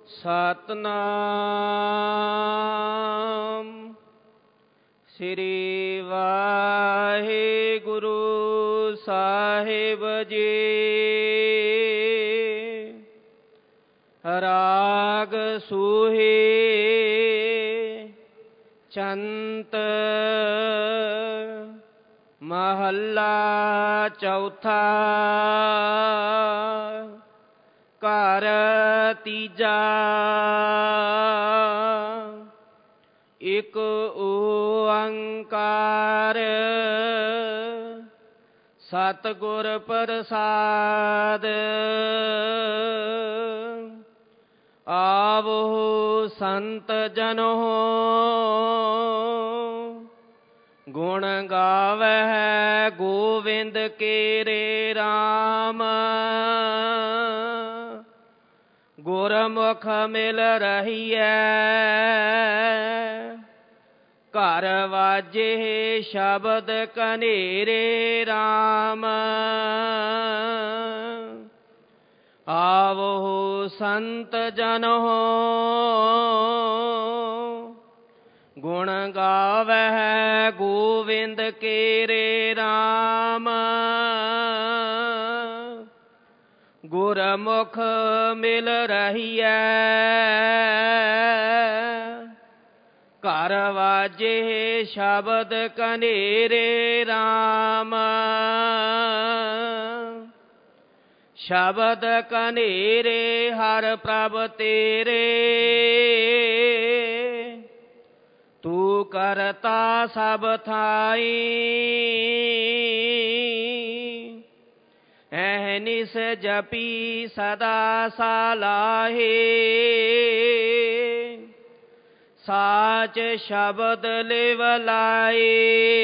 ਸਤਿਨਾਮ ਸ੍ਰੀ ਵਾਹਿਗੁਰੂ ਸਾਹਿਬ ਜੀ। ਰਾਗ ਸੂਹੀ ਚੰਤ ਮਹੱਲਾ ਚੌਥਾ। ਘਰ ਤੀਜਾ। ਇਕ ਓੰਕਾਰ ਸਤਿਗੁਰ ਪ੍ਰਸਾਦ। ਆਵੋ ਸੰਤ ਜਨੋ ਗੁਣ ਗਾਵਹਿ ਗੋਵਿੰਦ ਕੇਰੇ RAM। ਗੁਰਮੁਖ ਮਿਲ ਰਹੀਐ ਘਰ ਵਾਜੇ ਸ਼ਬਦ ਕਨੇਰੇ RAM। ਆਵੋ ਸੰਤ ਜਨੋ ਗੁਣ ਗਾਵਹਿ ਗੋਵਿੰਦ ਕੇਰੇ RAM। ਗੁਰਮੁਖ ਮਿਲ ਰਹੀਐ ਘਰ ਵਾਜੇ ਸ਼ਬਦ ਕਨੇਰੇ RAM। ਸ਼ਬਦ ਕਨੇਰੇ ਹਰ ਪ੍ਰਭ ਤੇਰੇ ਤੂੰ ਕਰਤਾ ਸਭ ਥਾਈ। ਅਹਨਿਸ ਜਪੀ ਸਦਾ ਸਲਾਹੇ ਸਾਚ ਸ਼ਬਦ ਲਿਵ ਲਾਏ।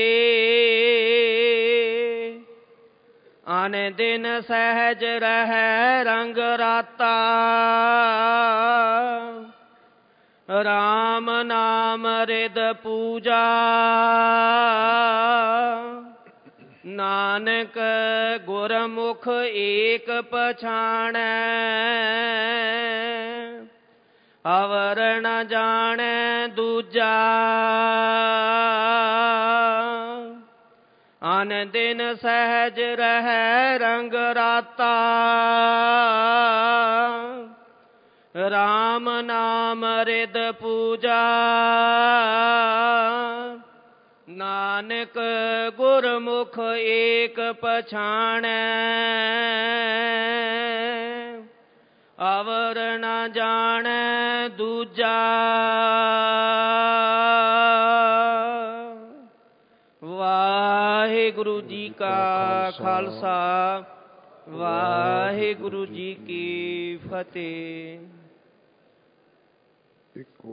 ਅਨ ਦਿਨ ਸਹਿਜ ਰਹਿ ਰੰਗ ਰਾਤਾ RAM ਨਾਮ ਰਿਦ ਪੂਜਾ। ਨਾਨਕ ਗੁਰਮੁਖ ਏਕ ਪਛਾਣੈ ਅਵਰ ਨ ਜਾਣੈ ਦੂਜਾ। ਅਨ ਦਿਨ ਸਹਿਜ ਰਹਿ ਰੰਗ ਰਾਤਾ RAM ਨਾਮ ਰਿਦ ਪੂਜਾ। ਨਾਨਕ ਗੁਰਮੁਖ ਏਕ ਪਛਾਣੈ ਅਵਰ ਨ ਜਾਣੈ ਦੂਜਾ। ਵਾਹਿਗੁਰੂ ਜੀ ਕਾ ਖਾਲਸਾ ਵਾਹਿਗੁਰੂ ਜੀ ਕੀ ਫਤਿਹ। ਇਕ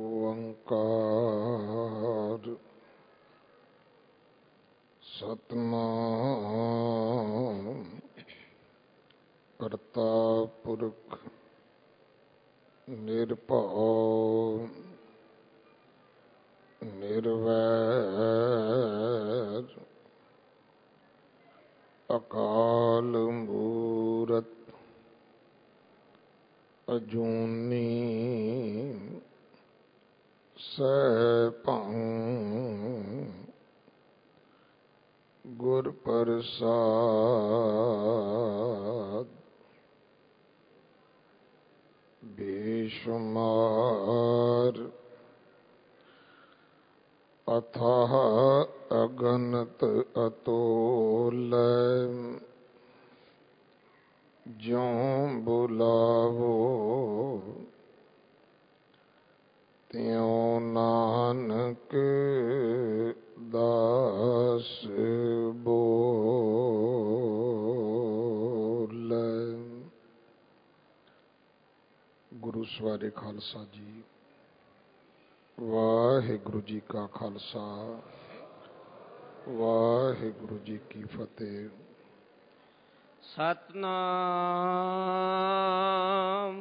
ਓੰਕਾਰ ਸਤਿਨਾਮ ਕਰਤਾ ਪੁਰਖ ਨਿਰਭਉ ਨਿਰਵੈਰ ਅਕਾਲ ਮੂਰਤ ਅਜੂਨੀ ਸੈਭੰ ਗੁਰ ਪ੍ਰਸਾਦ। ਬੇਸ਼ੁਮਾਰ ਅਥਾਹ ਅਗਨਤ ਅਤੋਲੈ ਜਿਉ ਬੁਲਾਵੋ ਤਿਉ ਨਾਨਕ ਦਾਸ ਬੋਲੇ। ਗੁਰੂ ਸਵਾਰੇ ਖਾਲਸਾ ਜੀ। ਵਾਹਿਗੁਰੂ ਜੀ ਕਾ ਖਾਲਸਾ ਵਾਹਿਗੁਰੂ ਜੀ ਕੀ ਫਤਿਹ। ਸਤਿਨਾਮ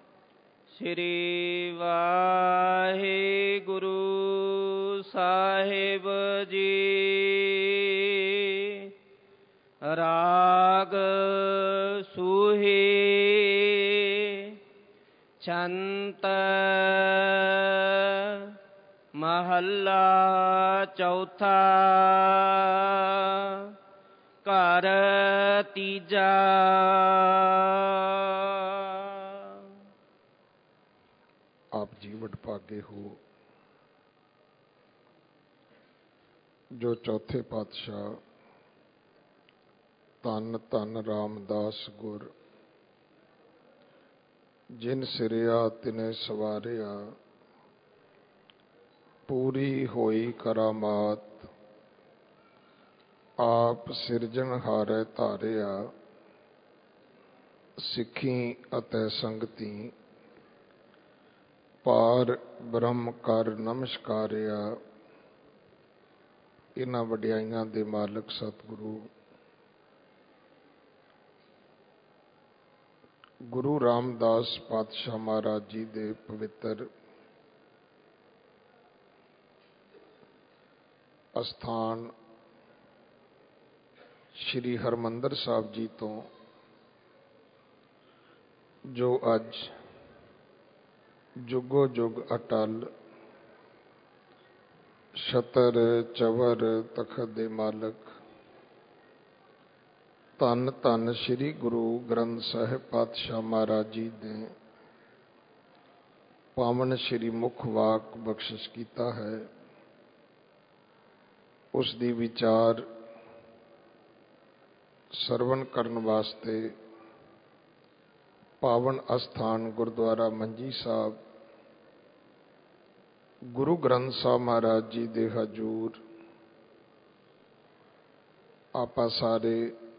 ਸ੍ਰੀ ਵਾਹਿਗੁਰੂ ਸਾਹਿਬ ਜੀ। ਰਾਗ ਸੂਹੀ ਛੰਤ ਮਹੱਲਾ ਚੌਥਾ। ਘਰ ਤੀਜਾ। ਆਪ ਜੀ ਵਡਭਾਗੇ ਹੋ ਜੋ ਚੌਥੇ ਪਾਤਸ਼ਾਹ ਧੰਨ ਧੰਨ ਰਾਮਦਾਸ ਗੁਰ ਜਿਨ ਸਿਰਿਆ ਤਿਨੇ ਸਵਾਰਿਆ, ਪੂਰੀ ਹੋਈ ਕਰਾਮਾਤ ਆਪ ਸਿਰਜਣਹਾਰੇ ਧਾਰਿਆ। ਸਿੱਖੀ ਅਤੇ ਸੰਗਤੀ ਪਾਰ ਬ੍ਰਹਮ ਕਰ ਨਮਸਕਾਰਿਆ। ਇਹਨਾਂ ਵਡਿਆਈਆਂ ਦੇ ਮਾਲਕ ਸਤਿਗੁਰੂ ਗੁਰੂ ਰਾਮਦਾਸ ਪਾਤਸ਼ਾਹ ਮਹਾਰਾਜ ਜੀ ਦੇ ਪਵਿੱਤਰ ਅਸਥਾਨ ਸ਼੍ਰੀ ਹਰਿਮੰਦਰ ਸਾਹਿਬ ਜੀ ਤੋਂ ਜੋ ਅੱਜ ਜੁਗੋ ਜੁਗ ਅਟਲ ਛਤਰ ਚਵਰ ਤਖਤ ਦੇ ਮਾਲਕ ਧੰਨ ਧੰਨ ਸ੍ਰੀ ਗੁਰੂ ਗ੍ਰੰਥ ਸਾਹਿਬ ਪਾਤਸ਼ਾਹ ਮਹਾਰਾਜ ਜੀ ਨੇ ਪਾਵਨ ਸ੍ਰੀ ਮੁਖ ਵਾਕ ਬਖਸ਼ਿਸ਼ ਕੀਤਾ ਹੈ, ਉਸ ਦੀ ਵਿਚਾਰ ਸਰਵਣ ਕਰਨ ਵਾਸਤੇ ਪਾਵਨ ਅਸਥਾਨ ਗੁਰਦੁਆਰਾ ਮੰਜੀ ਸਾਹਿਬ ਗੁਰੂ ਗ੍ਰੰਥ ਸਾਹਿਬ ਮਹਾਰਾਜ ਜੀ ਦੇ ਹਜ਼ੂਰ ਆਪਾਂ ਸਾਰੇ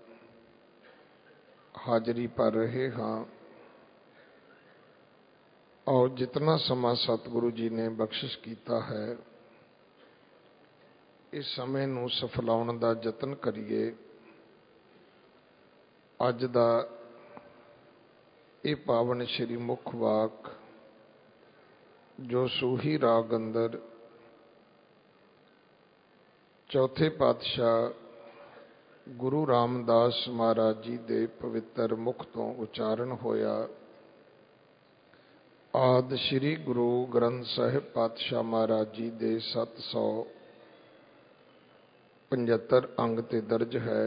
ਹਾਜ਼ਰੀ ਭਰ ਰਹੇ ਹਾਂ। ਔਰ ਜਿਤਨਾ ਸਮਾਂ ਸਤਿਗੁਰੂ ਜੀ ਨੇ ਬਖਸ਼ਿਸ਼ ਕੀਤਾ ਹੈ, ਇਸ ਸਮੇਂ ਨੂੰ ਸਫਲਾਉਣ ਦਾ ਯਤਨ ਕਰੀਏ। ਅੱਜ ਦਾ ਇਹ ਪਾਵਨ ਸ਼੍ਰੀ ਮੁਖ ਵਾਕ ਜੋ ਸੂਹੀ ਰਾਗ ਅੰਦਰ ਚੌਥੇ ਪਾਤਸ਼ਾਹ ਗੁਰੂ ਰਾਮਦਾਸ ਮਹਾਰਾਜ ਜੀ ਦੇ ਪਵਿੱਤਰ ਮੁਖ ਤੋਂ ਉਚਾਰਨ ਹੋਇਆ। ਆਦਿ ਸ੍ਰੀ ਗੁਰੂ ਗ੍ਰੰਥ ਸਾਹਿਬ ਪਾਤਸ਼ਾਹ ਮਹਾਰਾਜ ਜੀ ਦੇ 775 ਅੰਗ ਤੇ ਦਰਜ ਹੈ।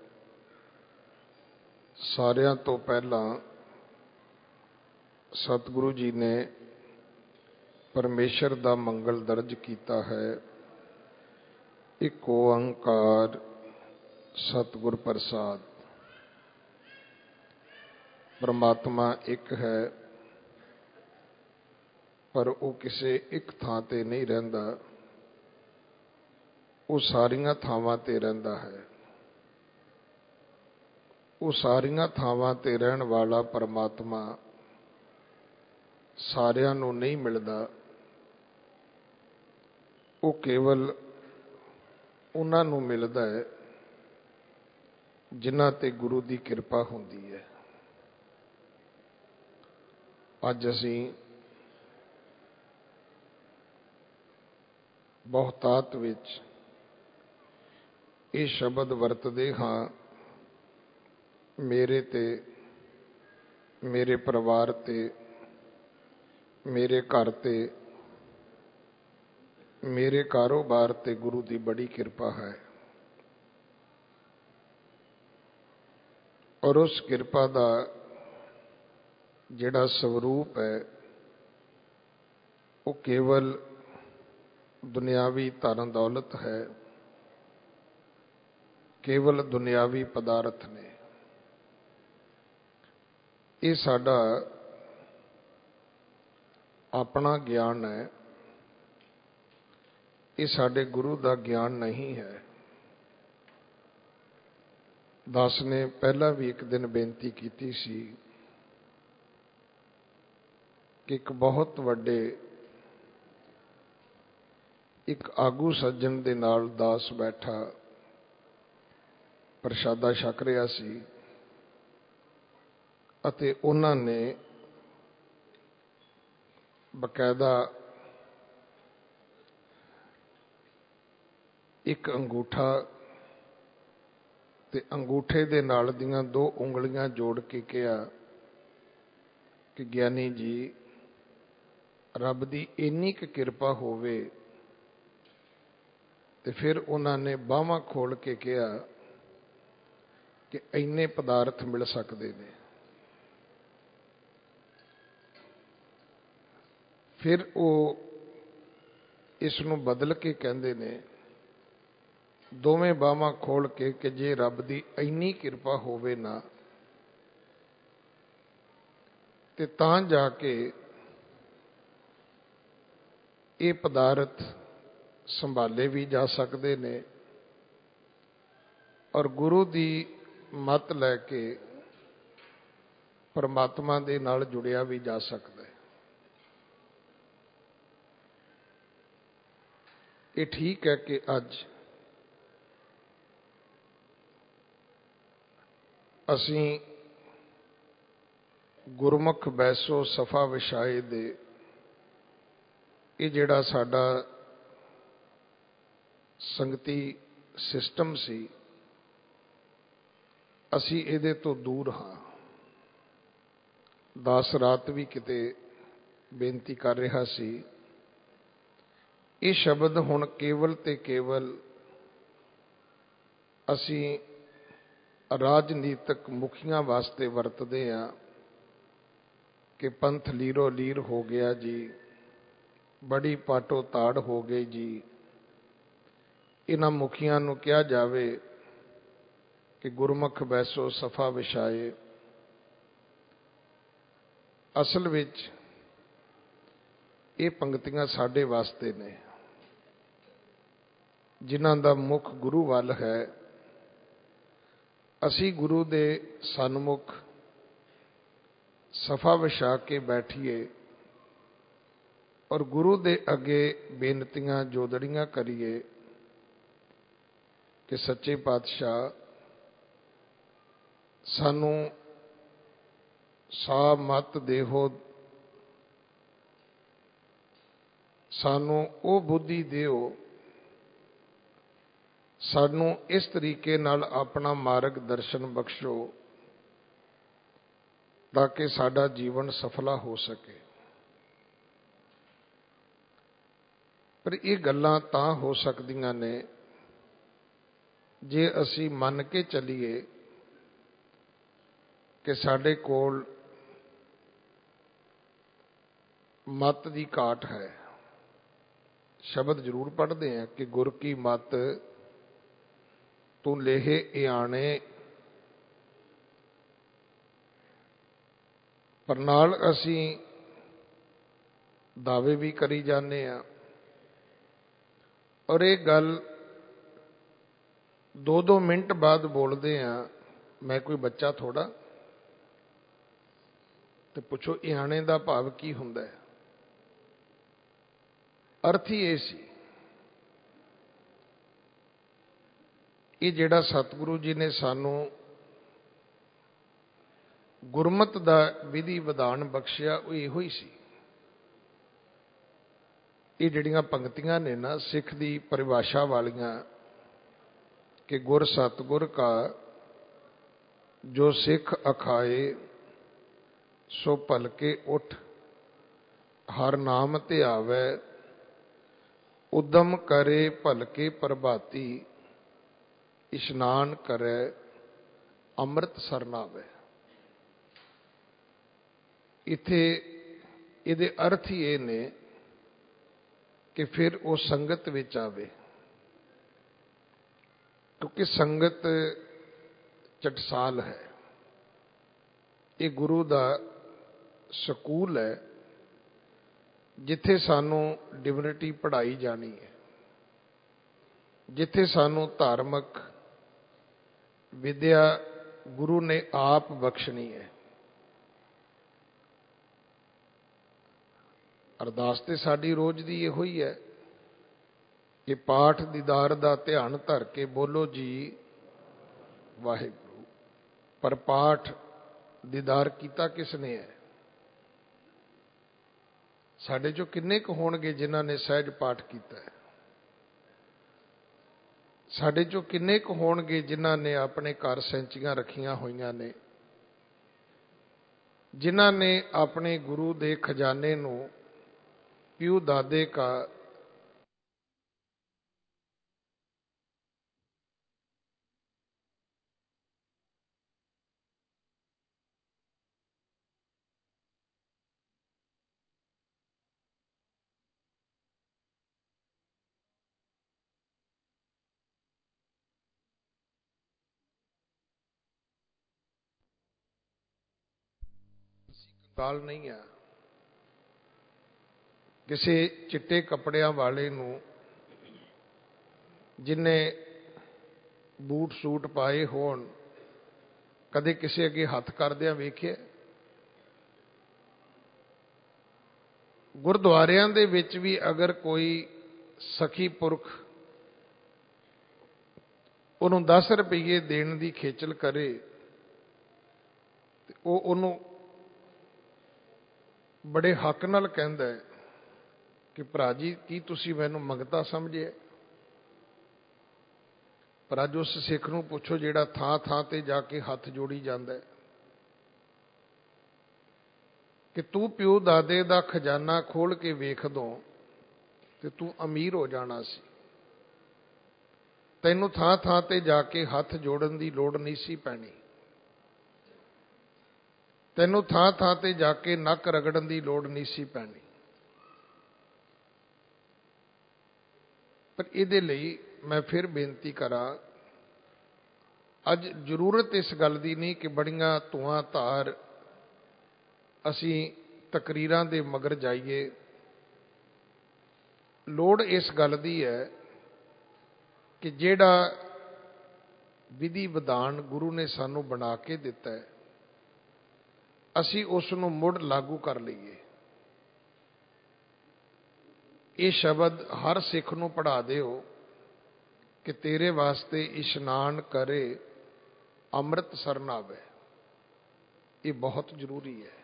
ਸਾਰਿਆਂ ਤੋਂ ਪਹਿਲਾਂ ਸਤਿਗੁਰੂ ਜੀ ਨੇ ਪਰਮੇਸ਼ਰ ਦਾ ਮੰਗਲ ਦਰਜ ਕੀਤਾ ਹੈ। ਇੱਕ ਓੰਕਾਰ ਸਤਿਗੁਰ ਪ੍ਰਸਾਦ। ਪਰਮਾਤਮਾ ਇੱਕ ਹੈ, ਪਰ ਉਹ ਕਿਸੇ ਇੱਕ ਥਾਂ ਤੇ ਨਹੀਂ ਰਹਿੰਦਾ, ਉਹ ਸਾਰੀਆਂ ਥਾਵਾਂ ਤੇ ਰਹਿੰਦਾ ਹੈ। ਉਹ ਸਾਰੀਆਂ ਥਾਵਾਂ ਤੇ ਰਹਿਣ ਵਾਲਾ ਪਰਮਾਤਮਾ ਸਾਰਿਆਂ ਨੂੰ ਨਹੀਂ ਮਿਲਦਾ, ਉਹ ਕੇਵਲ ਉਹਨਾਂ ਨੂੰ ਮਿਲਦਾ ਹੈ ਜਿਨ੍ਹਾਂ ਤੇ ਗੁਰੂ ਦੀ ਕਿਰਪਾ ਹੁੰਦੀ ਹੈ। ਅੱਜ ਅਸੀਂ ਬਹੁਤਾਤ ਵਿੱਚ ਇਹ ਸ਼ਬਦ ਵਰਤਦੇ ਹਾਂ, ਮੇਰੇ ਤੇ, ਮੇਰੇ ਪਰਿਵਾਰ ਤੇ, ਮੇਰੇ ਘਰ ਤੇ, ਮੇਰੇ ਕਾਰੋਬਾਰ ਤੇ ਗੁਰੂ ਦੀ ਬੜੀ ਕਿਰਪਾ ਹੈ। ਔਰ ਉਸ ਕਿਰਪਾ ਦਾ ਜਿਹੜਾ ਸਰੂਪ ਹੈ, ਉਹ ਕੇਵਲ ਦੁਨਿਆਵੀ ਧਨ ਦੌਲਤ ਹੈ, ਕੇਵਲ ਦੁਨਿਆਵੀ ਪਦਾਰਥ ਨੇ। ਇਹ ਸਾਡਾ ਆਪਣਾ ਗਿਆਨ ਹੈ, ਇਹ ਸਾਡੇ ਗੁਰੂ ਦਾ ਗਿਆਨ ਨਹੀਂ ਹੈ। ਦਾਸ ਨੇ ਪਹਿਲਾਂ ਵੀ ਇੱਕ ਦਿਨ ਬੇਨਤੀ ਕੀਤੀ ਸੀ ਕਿ ਇੱਕ ਬਹੁਤ ਵੱਡੇ ਇੱਕ ਆਗੂ ਸੱਜਣ ਦੇ ਨਾਲ ਦਾਸ ਬੈਠਾ ਪ੍ਰਸ਼ਾਦਾ ਛਕ ਰਿਹਾ ਸੀ ਅਤੇ ਉਹਨਾਂ ਨੇ ਬਕਾਇਦਾ ਇੱਕ ਅੰਗੂਠਾ ਤੇ ਅੰਗੂਠੇ ਦੇ ਨਾਲ ਦੀਆਂ 2 ਉਂਗਲੀਆਂ ਜੋੜ ਕੇ ਕਿਹਾ ਕਿ ਗਿਆਨੀ ਜੀ, ਰੱਬ ਦੀ ਇੰਨੀ ਕੁ ਕਿਰਪਾ ਹੋਵੇ ਤੇ ਫਿਰ ਉਹਨਾਂ ਨੇ ਬਾਹਾਂ ਖੋਲ ਕੇ ਕਿਹਾ ਕਿ ਇੰਨੇ ਪਦਾਰਥ ਮਿਲ ਸਕਦੇ ਨੇ। ਫਿਰ ਉਹ ਇਸ ਨੂੰ ਬਦਲ ਕੇ ਕਹਿੰਦੇ ਨੇ ਦੋਵੇਂ ਬਾਹਾਂ ਖੋਲ ਕੇ ਕਿ ਜੇ ਰੱਬ ਦੀ ਇੰਨੀ ਕਿਰਪਾ ਹੋਵੇ ਨਾ ਤੇ ਤਾਂ ਜਾ ਕੇ ਇਹ ਪਦਾਰਥ ਸੰਭਾਲੇ ਵੀ ਜਾ ਸਕਦੇ ਨੇ ਔਰ ਗੁਰੂ ਦੀ ਮੱਤ ਲੈ ਕੇ ਪਰਮਾਤਮਾ ਦੇ ਨਾਲ ਜੁੜਿਆ ਵੀ ਜਾ ਸਕਦਾ ਹੈ। ਇਹ ਠੀਕ ਹੈ ਕਿ ਅੱਜ ਅਸੀਂ ਗੁਰਮੁਖ ਬੈਸੋ ਸਫਾ ਵਿਛਾਏ ਦੇ ਇਹ ਜਿਹੜਾ ਸਾਡਾ ਸੰਗਤੀ ਸਿਸਟਮ ਸੀ ਅਸੀਂ ਇਹਦੇ ਤੋਂ ਦੂਰ ਹਾਂ। ਦਾਸ ਰਾਤ ਵੀ ਕਿਤੇ ਬੇਨਤੀ ਕਰ ਰਿਹਾ ਸੀ ਇਹ ਸ਼ਬਦ ਹੁਣ ਕੇਵਲ ਤੇ ਕੇਵਲ ਅਸੀਂ ਰਾਜਨੀਤਿਕ ਮੁਖੀਆਂ ਵਾਸਤੇ ਵਰਤਦੇ ਹਾਂ ਕਿ ਪੰਥ ਲੀਰੋ ਲੀਰ ਹੋ ਗਿਆ ਜੀ, ਬੜੀ ਪਾਟੋ ਤਾੜ ਹੋ ਗਈ ਜੀ। ਇਹਨਾਂ ਮੁਖੀਆਂ ਨੂੰ ਕਿਹਾ ਜਾਵੇ ਕਿ ਗੁਰਮੁਖ ਬੈਸੋ ਸਫਾ ਵਿਛਾਏ। ਅਸਲ ਵਿੱਚ ਇਹ ਪੰਕਤੀਆਂ ਸਾਡੇ ਵਾਸਤੇ ਨੇ ਜਿਨ੍ਹਾਂ ਦਾ ਮੁਖ ਗੁਰੂ ਵੱਲ ਹੈ। ਅਸੀਂ ਗੁਰੂ ਦੇ ਸਨਮੁਖ ਸਫਾ ਵਿਛਾ ਕੇ ਬੈਠੀਏ ਔਰ ਗੁਰੂ ਦੇ ਅੱਗੇ ਬੇਨਤੀਆਂ ਜੋਦੜੀਆਂ ਕਰੀਏ ਕਿ ਸੱਚੇ ਪਾਤਸ਼ਾਹ ਸਾਨੂੰ ਸਾ ਮਤ ਦੇਹੋ, ਸਾਨੂੰ ਉਹ ਬੁੱਧੀ ਦਿਓ, ਸਾਨੂੰ ਇਸ ਤਰੀਕੇ ਨਾਲ ਆਪਣਾ ਮਾਰਗ ਦਰਸ਼ਨ ਬਖਸ਼ੋ ਤਾਂ ਕਿ ਸਾਡਾ ਜੀਵਨ ਸਫਲਾ ਹੋ ਸਕੇ। ਪਰ ਇਹ ਗੱਲਾਂ ਤਾਂ ਹੋ ਸਕਦੀਆਂ ਨੇ ਜੇ ਅਸੀਂ ਮੰਨ ਕੇ ਚੱਲੀਏ ਕਿ ਸਾਡੇ ਕੋਲ ਮਤ ਦੀ ਘਾਟ ਹੈ। ਸ਼ਬਦ ਜ਼ਰੂਰ ਪੜ੍ਹਦੇ ਹਾਂ ਕਿ ਗੁਰ ਕੀ ਮਤ ਤੂੰ ਲੇਹੇ ਇਆਣੇ, ਪਰ ਨਾਲ ਅਸੀਂ ਦਾਅਵੇ ਵੀ ਕਰੀ ਜਾਂਦੇ ਹਾਂ ਔਰ ਇਹ ਗੱਲ 2-2 ਮਿੰਟ ਬਾਅਦ ਬੋਲਦੇ ਹਾਂ। ਮੈਂ ਕੋਈ ਬੱਚਾ ਥੋੜਾ। ਤੇ ਪੁੱਛੋ ਇਆਣੇ ਦਾ ਭਾਵ ਕੀ ਹੁੰਦਾ ਹੈ? ਅਰਥ ਹੀ ਇਹ ਸੀ ਇਹ ਜਿਹੜਾ ਸਤਿਗੁਰੂ ਜੀ ਨੇ ਸਾਨੂੰ ਗੁਰਮਤ ਦਾ ਵਿਧੀ ਵਿਧਾਨ ਬਖਸ਼ਿਆ ਉਹ ਇਹੋ ਹੀ ਸੀ। ਇਹ ਜਿਹੜੀਆਂ ਪੰਕਤੀਆਂ ਨੇ ਨਾ ਸਿੱਖ ਦੀ ਪਰਿਭਾਸ਼ਾ ਵਾਲੀਆਂ ਕਿ ਗੁਰ ਸਤਿਗੁਰ ਕਾ ਜੋ ਸਿੱਖ ਅਖਾਏ ਸੋ ਭਲਕੇ ਉਠ, ਹਰ ਨਾਮ ਧਿਆਵੈ ਉਦਮ ਕਰੇ ਭਲਕੇ ਪ੍ਰਭਾਤੀ, ਇਸ਼ਨਾਨ ਕਰੇ ਅੰਮ੍ਰਿਤ ਸਰਨਾਵੈ। ਇੱਥੇ ਇਹਦੇ ਅਰਥ ਹੀ ਇਹ ਨੇ ਕਿ ਫਿਰ ਉਹ ਸੰਗਤ ਵਿੱਚ ਆਵੇ, ਕਿਉਂਕਿ ਸੰਗਤ ਟਕਸਾਲ ਹੈ। ਇਹ ਗੁਰੂ ਦਾ ਸਕੂਲ ਹੈ ਜਿੱਥੇ ਸਾਨੂੰ ਡਿਵਿਨਿਟੀ ਪੜ੍ਹਾਈ ਜਾਣੀ ਹੈ, ਜਿੱਥੇ ਸਾਨੂੰ ਧਾਰਮਿਕ ਵਿਦਿਆ ਗੁਰੂ ਨੇ ਆਪ ਬਖਸ਼ਣੀ ਹੈ। ਅਰਦਾਸ ਤੇ ਸਾਡੀ ਰੋਜ਼ ਦੀ ਇਹੋ ਹੀ ਹੈ ਕਿ ਪਾਠ ਦੀਦਾਰ ਦਾ ਧਿਆਨ ਧਰ ਕੇ ਬੋਲੋ ਜੀ ਵਾਹਿਗੁਰੂ। ਪਰ ਪਾਠ ਦੀਦਾਰ ਕੀਤਾ ਕਿਸ ਨੇ ਹੈ? ਸਾਡੇ ਚੋਂ ਕਿੰਨੇ ਕੁ ਹੋਣਗੇ ਜਿਨ੍ਹਾਂ ਨੇ ਸਹਿਜ ਪਾਠ ਕੀਤਾ ਹੈ? ਸਾਡੇ ਚੋਂ ਕਿੰਨੇ ਕੁ ਹੋਣਗੇ ਜਿਨ੍ਹਾਂ ਨੇ ਆਪਣੇ ਘਰ ਸੈਂਚੀਆਂ ਰੱਖੀਆਂ ਹੋਈਆਂ ਨੇ, ਜਿਨ੍ਹਾਂ ਨੇ ਆਪਣੇ ਗੁਰੂ ਦੇ ਖਜ਼ਾਨੇ ਨੂੰ प्यू दादे का ਗੱਲ ਨਹੀਂ ਹੈ। ਕਿਸੇ ਚਿੱਟੇ ਕੱਪੜਿਆਂ ਵਾਲੇ ਨੂੰ ਜਿਨੇ ਬੂਟ ਸੂਟ ਪਾਏ ਹੋਣ ਕਦੇ ਕਿਸੇ ਅੱਗੇ ਹੱਥ ਕਰਦਿਆਂ ਵੇਖਿਆ? ਗੁਰਦੁਆਰਿਆਂ ਦੇ ਵਿੱਚ ਵੀ ਅਗਰ ਕੋਈ ਸਖੀ ਪੁਰਖ ਉਹਨੂੰ 10 ਰੁਪਏ ਦੇਣ ਦੀ ਖੇਚਲ ਕਰੇ ਤੇ ਉਹ ਉਹਨੂੰ ਬੜੇ ਹੱਕ ਨਾਲ ਕਹਿੰਦਾ ਹੈ ਕਿ ਭਰਾ ਜੀ ਕੀ ਤੁਸੀਂ ਮੈਨੂੰ ਮੰਗਤਾ ਸਮਝਿਆ? ਪਰ ਅੱਜ ਉਸ ਸਿੱਖ ਨੂੰ ਪੁੱਛੋ ਜਿਹੜਾ ਥਾਂ ਥਾਂ ਤੇ ਜਾ ਕੇ ਹੱਥ ਜੋੜੀ ਜਾਂਦਾ ਹੈ ਕਿ ਤੂੰ ਪਿਓ ਦਾਦੇ ਦਾ ਖਜ਼ਾਨਾ ਖੋਲ ਕੇ ਵੇਖ ਦੋ ਤੇ ਤੂੰ ਅਮੀਰ ਹੋ ਜਾਣਾ ਸੀ। ਤੈਨੂੰ ਥਾਂ ਥਾਂ ਤੇ ਜਾ ਕੇ ਹੱਥ ਜੋੜਨ ਦੀ ਲੋੜ ਨਹੀਂ ਸੀ ਪੈਣੀ। ਤੈਨੂੰ ਥਾਂ ਥਾਂ ਤੇ ਜਾ ਕੇ ਨੱਕ ਰਗੜਨ ਦੀ ਲੋੜ ਨਹੀਂ ਸੀ ਪੈਣੀ। ਪਰ ਇਹਦੇ ਲਈ ਮੈਂ ਫਿਰ ਬੇਨਤੀ ਕਰਾਂ, ਅੱਜ ਜ਼ਰੂਰਤ ਇਸ ਗੱਲ ਦੀ ਨਹੀਂ ਕਿ ਬੜੀਆਂ ਧੂਆਂ ਧਾਰ ਅਸੀਂ ਤਕਰੀਰਾਂ ਦੇ ਮਗਰ ਜਾਈਏ। ਲੋੜ ਇਸ ਗੱਲ ਦੀ ਹੈ ਕਿ ਜਿਹੜਾ ਵਿਧੀ ਵਿਧਾਨ ਗੁਰੂ ਨੇ ਸਾਨੂੰ ਬਣਾ ਕੇ ਦਿੱਤਾ ਹੈ ਅਸੀਂ ਉਸ ਨੂੰ ਮੁੜ ਲਾਗੂ ਕਰ ਲਈਏ। ਇਹ ਸ਼ਬਦ ਹਰ ਸਿੱਖ ਨੂੰ ਪੜ੍ਹਾ ਦਿਓ ਕਿ ਤੇਰੇ ਵਾਸਤੇ ਇਸ਼ਨਾਨ ਕਰੇ ਅੰਮ੍ਰਿਤ ਸਰਨ ਆਵੇ। ਇਹ ਬਹੁਤ ਜ਼ਰੂਰੀ ਹੈ।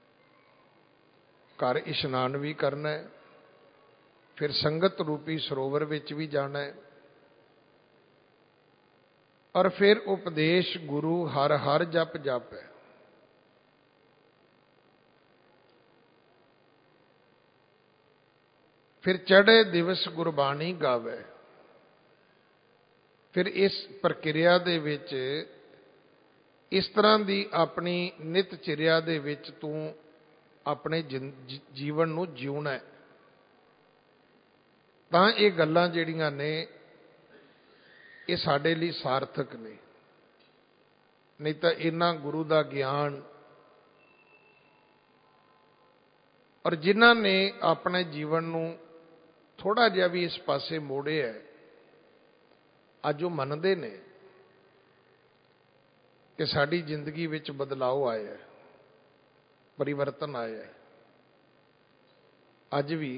ਘਰ ਇਸ਼ਨਾਨ ਵੀ ਕਰਨਾ ਹੈ, ਫਿਰ ਸੰਗਤ ਰੂਪੀ ਸਰੋਵਰ ਵਿੱਚ ਵੀ ਜਾਣਾ ਹੈ, ਔਰ ਫਿਰ ਉਪਦੇਸ਼ ਗੁਰੂ ਹਰ ਹਰ ਜਪ ਜਪ ਹੈ। ਫਿਰ ਚੜ੍ਹੇ ਦਿਵਸ ਗੁਰਬਾਣੀ ਗਾਵੇ। ਫਿਰ ਇਸ ਪ੍ਰਕਿਰਿਆ ਦੇ ਵਿੱਚ ਇਸ ਤਰ੍ਹਾਂ ਦੀ ਆਪਣੀ ਨਿਤ ਚਿਰਿਆ ਦੇ ਵਿੱਚ ਤੂੰ ਆਪਣੇ ਜੀਵਨ ਨੂੰ ਜਿਉਣਾ ਹੈ। ਤਾਂ ਇਹ ਗੱਲਾਂ ਜਿਹੜੀਆਂ ਨੇ ਇਹ ਸਾਡੇ ਲਈ ਸਾਰਥਕ ਨੇ। ਨਹੀਂ ਤਾਂ ਇਹਨਾਂ ਗੁਰੂ ਦਾ ਗਿਆਨ ਔਰ ਜਿਨ੍ਹਾਂ ਨੇ ਆਪਣੇ ਜੀਵਨ ਨੂੰ ਥੋੜਾ ਜਿਹਾ ਵੀ ਇਸ ਪਾਸੇ ਮੋੜਿਆ ਹੈ ਅੱਜ ਉਹ ਮੰਨਦੇ ਨੇ ਕਿ ਸਾਡੀ ਜ਼ਿੰਦਗੀ ਵਿੱਚ ਬਦਲਾਅ ਆਇਆ ਹੈ, ਪਰਿਵਰਤਨ ਆਇਆ ਹੈ। ਅੱਜ ਵੀ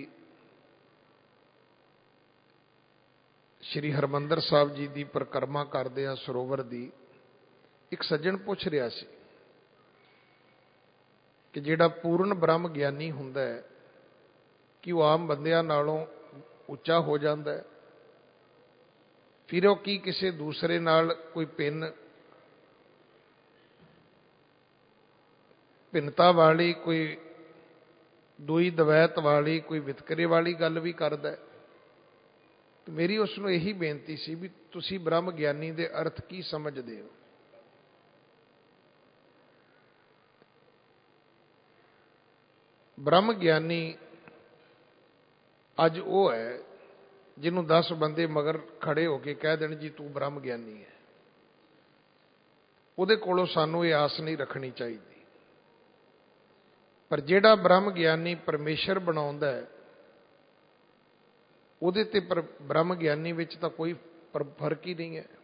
ਸ਼੍ਰੀ ਹਰਿਮੰਦਰ ਸਾਹਿਬ ਜੀ ਦੀ ਪਰਿਕਰਮਾ ਕਰਦੇ ਆ ਸਰੋਵਰ ਦੀ, ਇੱਕ ਸੱਜਣ ਪੁੱਛ ਰਿਹਾ ਸੀ ਕਿ ਜਿਹੜਾ ਪੂਰਨ ਬ੍ਰਹਮ ਗਿਆਨੀ ਹੁੰਦਾ ਹੈ ਕਿ ਉਹ ਆਮ ਬੰਦਿਆਂ ਨਾਲੋਂ ਉੱਚਾ ਹੋ ਜਾਂਦਾ ਹੈ? ਫਿਰ ਉਹ ਕੀ ਕਿਸੇ ਦੂਸਰੇ ਨਾਲ ਕੋਈ ਭਿੰਨਤਾ ਵਾਲੀ, ਕੋਈ ਦੂਈ ਦਵੈਤ ਵਾਲੀ, ਕੋਈ ਵਿਤਕਰੇ ਵਾਲੀ ਗੱਲ ਵੀ ਕਰਦਾ ਹੈ? ਮੇਰੀ ਉਸ ਨੂੰ ਇਹੀ ਬੇਨਤੀ ਸੀ ਵੀ ਤੁਸੀਂ ਬ੍ਰਹਮ ਗਿਆਨੀ ਦੇ ਅਰਥ ਕੀ ਸਮਝਦੇ ਹੋ? ਬ੍ਰਹਮ ਗਿਆਨੀ ਅੱਜ ਉਹ ਹੈ ਜਿਹਨੂੰ 10 ਬੰਦੇ ਮਗਰ ਖੜੇ ਹੋ ਕੇ ਕਹਿ ਦੇਣ ਜੀ ਤੂੰ ਬ੍ਰਹਮ ਗਿਆਨੀ ਹੈ। ਉਹਦੇ ਕੋਲੋਂ ਸਾਨੂੰ ਇਹ ਆਸ ਨਹੀਂ ਰੱਖਣੀ ਚਾਹੀਦੀ। ਪਰ ਜਿਹੜਾ ਬ੍ਰਹਮ ਗਿਆਨੀ ਪਰਮੇਸ਼ਰ ਬਣਾਉਂਦਾ ਹੈ ਉਹਦੇ ਤੇ ਬ੍ਰਹਮ ਗਿਆਨੀ ਵਿੱਚ ਤਾਂ ਕੋਈ ਫਰਕ ਹੀ ਨਹੀਂ ਹੈ।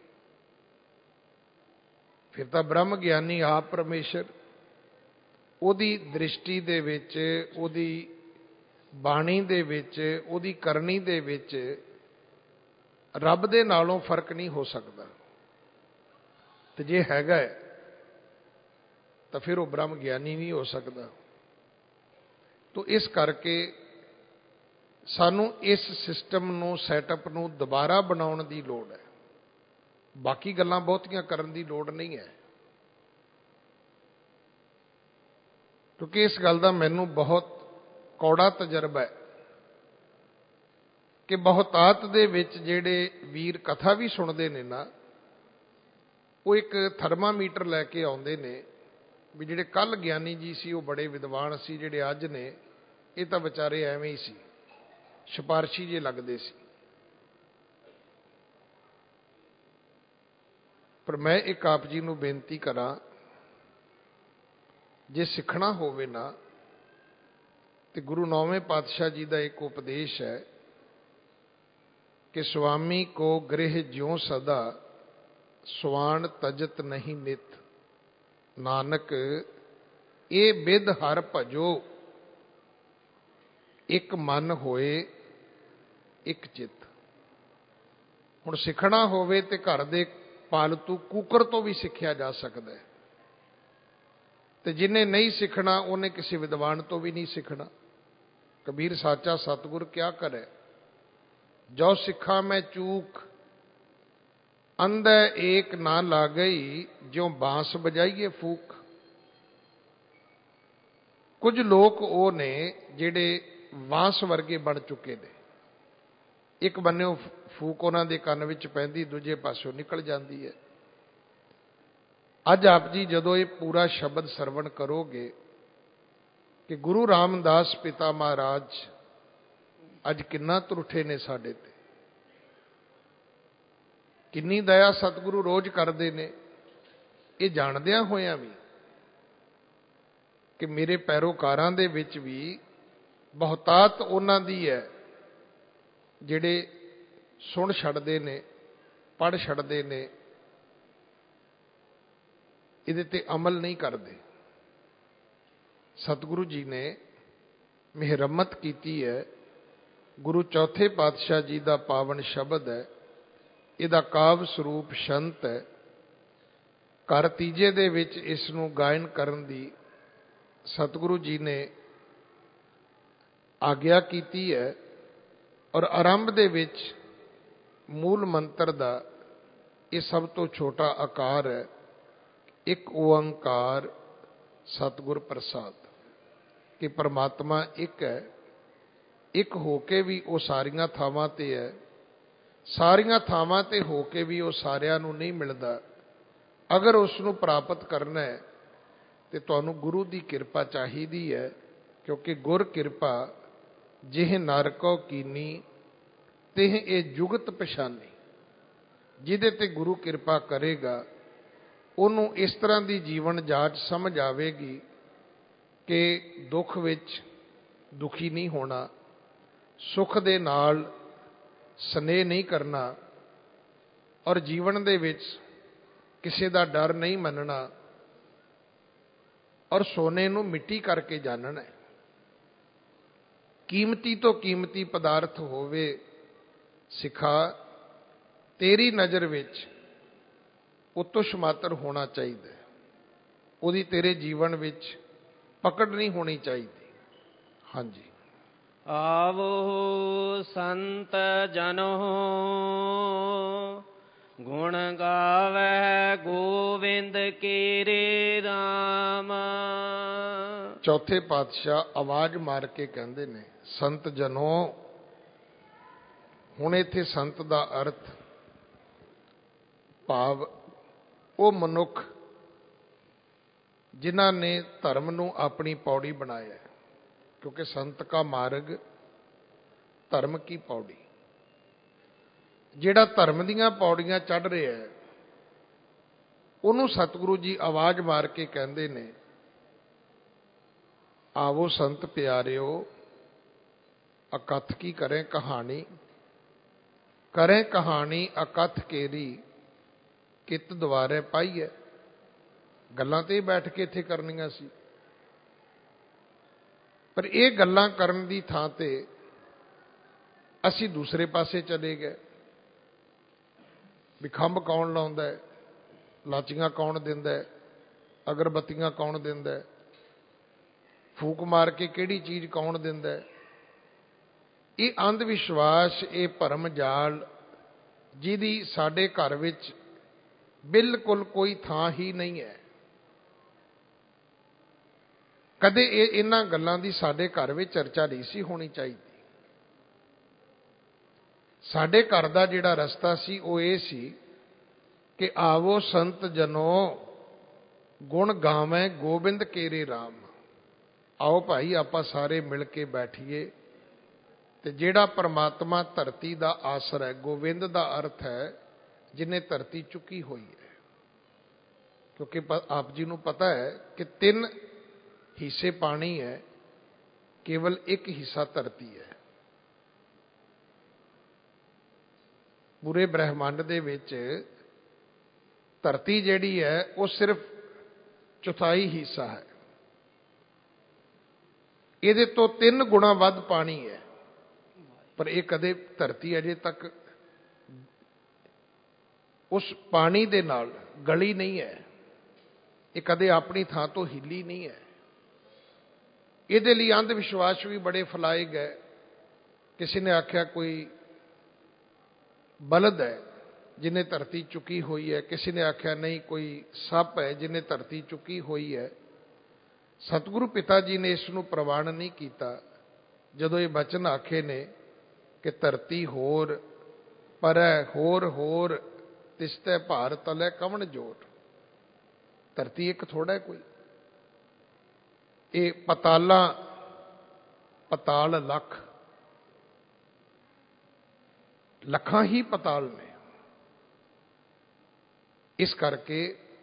ਫਿਰ ਤਾਂ ਬ੍ਰਹਮ ਗਿਆਨੀ ਆਪ ਪਰਮੇਸ਼ਰ, ਉਹਦੀ ਦ੍ਰਿਸ਼ਟੀ ਦੇ ਵਿੱਚ, ਉਹਦੀ ਬਾਣੀ ਦੇ ਵਿੱਚ, ਉਹਦੀ ਕਰਨੀ ਦੇ ਵਿੱਚ ਰੱਬ ਦੇ ਨਾਲੋਂ ਫਰਕ ਨਹੀਂ ਹੋ ਸਕਦਾ। ਤੇ ਜੇ ਹੈਗਾ ਤਾਂ ਫਿਰ ਉਹ ਬ੍ਰਹਮ ਗਿਆਨੀ ਨਹੀਂ ਹੋ ਸਕਦਾ। ਤੋ ਇਸ ਕਰਕੇ ਸਾਨੂੰ ਇਸ ਸਿਸਟਮ ਨੂੰ, ਸੈਟਅਪ ਨੂੰ ਦੁਬਾਰਾ ਬਣਾਉਣ ਦੀ ਲੋੜ ਹੈ। ਬਾਕੀ ਗੱਲਾਂ ਬਹੁਤੀਆਂ ਕਰਨ ਦੀ ਲੋੜ ਨਹੀਂ ਹੈ, ਕਿਉਂਕਿ ਇਸ ਗੱਲ ਦਾ ਮੈਨੂੰ ਬਹੁਤ ਕੌੜਾ ਤਜਰਬਾ ਹੈ ਕਿ ਬਹੁਤਾਤ ਦੇ ਵਿੱਚ ਜਿਹੜੇ ਵੀਰ ਕਥਾ ਵੀ ਸੁਣਦੇ ਨੇ ਨਾ, ਉਹ ਇੱਕ ਥਰਮਾਮੀਟਰ ਲੈ ਕੇ ਆਉਂਦੇ ਨੇ ਵੀ ਜਿਹੜੇ ਕੱਲ ਗਿਆਨੀ ਜੀ ਸੀ ਉਹ ਬੜੇ ਵਿਦਵਾਨ ਸੀ, ਜਿਹੜੇ ਅੱਜ ਨੇ ਇਹ ਤਾਂ ਵਿਚਾਰੇ ਐਵੇਂ ਹੀ ਸੀ, ਸਿਫਾਰਸ਼ੀ ਜੇ ਲੱਗਦੇ ਸੀ। ਪਰ ਮੈਂ ਇੱਕ ਆਪ ਜੀ ਨੂੰ ਬੇਨਤੀ ਕਰਾਂ, ਜੇ ਸਿੱਖਣਾ ਹੋਵੇ ਨਾ ਤੇ ਗੁਰੂ ਨੌਵੇਂ ਪਾਤਸ਼ਾਹ ਜੀ ਦਾ ਇੱਕ ਉਪਦੇਸ਼ ਹੈ ਕਿ ਸੁਆਮੀ ਕੋ ਗ੍ਰਹਿ ਜਿਉ ਸਦਾ ਸੁਆਣ ਤਜਤ ਨਹੀਂ ਨਿਤ, ਨਾਨਕ ਇਹ ਬਿਧ ਹਰ ਭਜੋ ਇੱਕ ਮਨ ਹੋਏ ਇੱਕ ਚਿੱਤ। ਹੁਣ ਸਿੱਖਣਾ ਹੋਵੇ ਤੇ ਘਰ ਦੇ ਪਾਲਤੂ ਕੂਕਰ ਤੋਂ ਵੀ ਸਿੱਖਿਆ ਜਾ ਸਕਦਾ ਹੈ, ਤੇ ਜਿਹਨੇ ਨਹੀਂ ਸਿੱਖਣਾ ਉਹਨੇ ਕਿਸੇ ਵਿਦਵਾਨ ਤੋਂ ਵੀ ਨਹੀਂ ਸਿੱਖਣਾ। ਕਬੀਰ ਸਾਚਾ ਸਤਿਗੁਰ ਕਿਆ ਕਰੇ, ਜੋ ਸਿੱਖਾ ਮੈਂ ਚੂਕ ਅੰਧੇ ਏਕ ਨਾ ਲਾਗਈ, ਜਿਉ ਬਾਂਸ ਬਜਾਈਏ ਫੂਕ। ਕੁਝ ਲੋਕ ਉਹ ਨੇ ਜਿਹੜੇ ਬਾਂਸ ਵਰਗੇ ਬਣ ਚੁੱਕੇ ਨੇ, ਇੱਕ ਬੰਨਿਓ ਫੂਕ ਉਹਨਾਂ ਦੇ ਕੰਨ ਵਿੱਚ ਪੈਂਦੀ, ਦੂਜੇ ਪਾਸਿਓਂ ਨਿਕਲ ਜਾਂਦੀ ਹੈ। ਅੱਜ ਆਪ ਜੀ ਜਦੋਂ ਇਹ ਪੂਰਾ ਸ਼ਬਦ ਸਰਵਣ ਕਰੋਗੇ ਕਿ ਗੁਰੂ ਰਾਮਦਾਸ ਪਿਤਾ ਮਹਾਰਾਜ ਅੱਜ ਕਿੰਨਾ ਤੁਰਠੇ ਨੇ ਸਾਡੇ ਤੇ, ਕਿੰਨੀ ਦਇਆ ਸਤਿਗੁਰੂ ਰੋਜ਼ ਕਰਦੇ ਨੇ, ਇਹ ਜਾਣਦਿਆਂ ਹੋਇਆਂ ਵੀ ਕਿ ਮੇਰੇ ਪੈਰੋਕਾਰਾਂ ਦੇ ਵਿੱਚ ਵੀ ਬਹੁਤਾਤ ਉਹਨਾਂ ਦੀ ਹੈ ਜਿਹੜੇ ਸੁਣ ਛੱਡਦੇ ਨੇ, ਪੜ੍ਹ ਛੱਡਦੇ ਨੇ, ਇਹਦੇ ਤੇ ਅਮਲ ਨਹੀਂ ਕਰਦੇ। ਸਤਿਗੁਰੂ ਜੀ ਨੇ ਮਿਹਰਮਤ ਕੀਤੀ ਹੈ। ਗੁਰੂ ਚੌਥੇ ਪਾਤਸ਼ਾਹ ਜੀ ਦਾ ਪਾਵਨ ਸ਼ਬਦ ਹੈ, ਇਹਦਾ ਕਾਵਿ ਸਰੂਪ ਸ਼ੰਤ ਹੈ। ਘਰ ਤੀਜੇ ਦੇ ਵਿੱਚ ਇਸ ਨੂੰ ਗਾਇਨ ਕਰਨ ਦੀ ਸਤਿਗੁਰੂ ਜੀ ਨੇ ਆਗਿਆ ਕੀਤੀ ਹੈ, ਔਰ ਆਰੰਭ ਦੇ ਵਿੱਚ ਮੂਲ ਮੰਤਰ ਦਾ ਇਹ ਸਭ ਤੋਂ ਛੋਟਾ ਆਕਾਰ ਹੈ, ਇੱਕ ਓੰਕਾਰ ਸਤਿਗੁਰ ਪ੍ਰਸਾਦ, ਕਿ ਪਰਮਾਤਮਾ ਇੱਕ ਹੈ। ਇੱਕ ਹੋ ਕੇ ਵੀ ਉਹ ਸਾਰੀਆਂ ਥਾਵਾਂ ਤੇ ਹੈ, ਸਾਰੀਆਂ ਥਾਵਾਂ ਤੇ ਹੋ ਕੇ ਵੀ ਉਹ ਸਾਰਿਆਂ ਨੂੰ ਨਹੀਂ ਮਿਲਦਾ। ਅਗਰ ਉਸ ਨੂੰ ਪ੍ਰਾਪਤ ਕਰਨਾ ਹੈ ਤੇ ਤੁਹਾਨੂੰ ਗੁਰੂ ਦੀ ਕਿਰਪਾ ਚਾਹੀਦੀ ਹੈ, ਕਿਉਂਕਿ ਗੁਰ ਕਿਰਪਾ ਜਿਹ ਨਰ ਕੋ ਕੀਨੀ ਤਿਹ ਇਹ ਜੁਗਤ ਪਛਾਨੀ। ਜਿਹਦੇ ਤੇ ਗੁਰੂ ਕਿਰਪਾ ਕਰੇਗਾ ਉਹਨੂੰ ਇਸ ਤਰ੍ਹਾਂ ਦੀ ਜੀਵਨ ਜਾਚ ਸਮਝ ਆਵੇਗੀ ਕਿ ਦੁੱਖ ਵਿੱਚ ਦੁਖੀ ਨਹੀਂ ਹੋਣਾ, ਸੁੱਖ ਦੇ ਨਾਲ ਸਨੇਹ ਨਹੀਂ ਕਰਨਾ, ਔਰ ਜੀਵਨ ਦੇ ਵਿੱਚ ਕਿਸੇ ਦਾ ਡਰ ਨਹੀਂ ਮੰਨਣਾ, ਔਰ ਸੋਨੇ ਨੂੰ ਮਿੱਟੀ ਕਰਕੇ ਜਾਣਨਾ ਹੈ। ਕੀਮਤੀ ਤੋਂ ਕੀਮਤੀ ਪਦਾਰਥ ਹੋਵੇ ਸਿਖਾ, ਤੇਰੀ ਨਜ਼ਰ ਵਿੱਚ ਉਹ ਤੁਛ ਮਾਤਰ ਹੋਣਾ ਚਾਹੀਦਾ, ਉਹਦੀ ਤੇਰੇ ਜੀਵਨ ਵਿੱਚ ਪਕੜ ਨਹੀਂ ਹੋਣੀ ਚਾਹੀਦੀ। ਹਾਂਜੀ। ਆਵੋ ਸੰਤ ਜਨੋ ਗੁਣ ਗਾਵੈ ਗੋਵਿੰਦ ਕੇਰੇ ਰਾਮ। ਚੌਥੇ ਪਾਤਸ਼ਾਹ ਆਵਾਜ਼ ਮਾਰ ਕੇ ਕਹਿੰਦੇ ਨੇ, ਸੰਤ ਜਨੋ। ਹੁਣ ਇੱਥੇ ਸੰਤ ਦਾ ਅਰਥ ਭਾਵ ਉਹ ਮਨੁੱਖ ਜਿਨ੍ਹਾਂ ਨੇ ਧਰਮ ਨੂੰ ਆਪਣੀ ਪੌੜੀ ਬਣਾਇਆ, ਕਿਉਂਕਿ ਸੰਤ ਕਾ ਮਾਰਗ ਧਰਮ ਕੀ ਪੌੜੀ। ਜਿਹੜਾ ਧਰਮ ਦੀਆਂ ਪੌੜੀਆਂ ਚੜ੍ਹ ਰਿਹਾ ਹੈ ਉਹਨੂੰ ਸਤਿਗੁਰੂ ਜੀ ਆਵਾਜ਼ ਮਾਰ ਕੇ ਕਹਿੰਦੇ ਨੇ, ਆਵੋ ਸੰਤ ਪਿਆਰਿਓ ਅਕਥ ਕੀ ਕਰੇ ਕਹਾਣੀ, ਕਰੇ ਕਹਾਣੀ ਅਕਥ ਕੇਰੀ ਕਿਤ ਦੁਆਰੇ ਪਾਈਐ। ਗੱਲਾਂ ਤੇ ਬੈਠ ਕੇ ਇੱਥੇ ਕਰਨੀਆਂ ਸੀ, ਪਰ ਇਹ ਗੱਲਾਂ ਕਰਨ ਦੀ ਥਾਂ ਤੇ ਅਸੀਂ ਦੂਸਰੇ ਪਾਸੇ ਚਲੇ ਗਏ ਵੀ ਖੰਭ ਕੌਣ ਲਾਉਂਦਾ ਹੈ, ਲਾਚੀਆਂ ਕੌਣ ਦਿੰਦਾ ਹੈ, ਅਗਰਬੱਤੀਆਂ ਕੌਣ ਦਿੰਦਾ ਹੈ, ਫੂਕ ਮਾਰ ਕੇ ਕਿਹੜੀ ਚੀਜ਼ ਕੌਣ ਦਿੰਦਾ ਹੈ। ਇਹ ਅੰਧ ਵਿਸ਼ਵਾਸ, ਇਹ ਭਰਮ ਜਾਲ ਜਿਹਦੀ ਸਾਡੇ ਘਰ ਵਿੱਚ ਬਿਲਕੁਲ ਕੋਈ ਥਾਂ ਹੀ ਨਹੀਂ ਹੈ। ਕਦੇ ਇਹਨਾਂ ਗੱਲਾਂ ਦੀ ਸਾਡੇ ਘਰ ਵਿੱਚ ਚਰਚਾ ਨਹੀਂ ਸੀ ਹੋਣੀ ਚਾਹੀਦੀ। ਸਾਡੇ ਘਰ ਦਾ ਜਿਹੜਾ ਰਸਤਾ ਸੀ ਉਹ ਇਹ ਸੀ ਕਿ ਆਵੋ ਸੰਤ ਜਨੋ ਗੁਣ ਗਾਵੇਂ ਗੋਬਿੰਦ ਕੇਰੇ ਰਾਮ। ਆਓ ਭਾਈ ਆਪਾਂ ਸਾਰੇ ਮਿਲ ਕੇ ਬੈਠੀਏ ਤੇ ਜਿਹੜਾ ਪਰਮਾਤਮਾ ਧਰਤੀ ਦਾ ਆਸਰਾ ਹੈ, ਗੋਬਿੰਦ ਦਾ ਅਰਥ ਹੈ ਜਿਹਨੇ ਧਰਤੀ ਚੁੱਕੀ ਹੋਈ ਹੈ, ਕਿਉਂਕਿ ਆਪ ਜੀ ਨੂੰ ਪਤਾ ਹੈ ਕਿ 3 ਹਿੱਸੇ ਪਾਣੀ ਹੈ, ਕੇਵਲ 1 ਹਿੱਸਾ ਧਰਤੀ ਹੈ। ਪੂਰੇ ਬ੍ਰਹਿਮੰਡ ਦੇ ਵਿੱਚ ਧਰਤੀ ਜਿਹੜੀ ਹੈ ਉਹ ਸਿਰਫ 1/4 ਹਿੱਸਾ ਹੈ। ਇਹਦੇ ਤੋਂ 3 ਗੁਣਾ ਵੱਧ ਪਾਣੀ ਹੈ, ਪਰ ਇਹ ਕਦੇ ਧਰਤੀ ਅਜੇ ਤੱਕ ਉਸ ਪਾਣੀ ਦੇ ਨਾਲ ਗਲੀ ਨਹੀਂ ਹੈ, ਇਹ ਕਦੇ ਆਪਣੀ ਥਾਂ ਤੋਂ ਹਿੱਲੀ ਨਹੀਂ ਹੈ। ਇਹਦੇ ਲਈ ਅੰਧ ਵਿਸ਼ਵਾਸ ਵੀ ਬੜੇ ਫੈਲਾਏ ਗਏ। ਕਿਸੇ ਨੇ ਆਖਿਆ ਕੋਈ ਬਲਦ ਹੈ ਜਿਹਨੇ ਧਰਤੀ ਚੁੱਕੀ ਹੋਈ ਹੈ, ਕਿਸੇ ਨੇ ਆਖਿਆ ਨਹੀਂ ਕੋਈ ਸੱਪ ਹੈ ਜਿਹਨੇ ਧਰਤੀ ਚੁੱਕੀ ਹੋਈ ਹੈ। ਸਤਿਗੁਰੂ ਪਿਤਾ ਜੀ ਨੇ ਇਸ ਨੂੰ ਪ੍ਰਵਾਨ ਨਹੀਂ ਕੀਤਾ ਜਦੋਂ ਇਹ ਬਚਨ ਆਖੇ ਨੇ ਕਿ ਧਰਤੀ ਹੋਰ ਪਰੈ ਹੋਰ ਹੋਰ ਤਿਸਤੈ ਭਾਰ ਤਲੈ ਕਵਣ ਜੋਟ। ਧਰਤੀ ਇੱਕ ਥੋੜਾ ਕੋਈ, ਇਹ ਪਤਾਲ ਲੱਖਾਂ ਹੀ ਪਤਾਲ ਨੇ। ਇਸ ਕਰਕੇ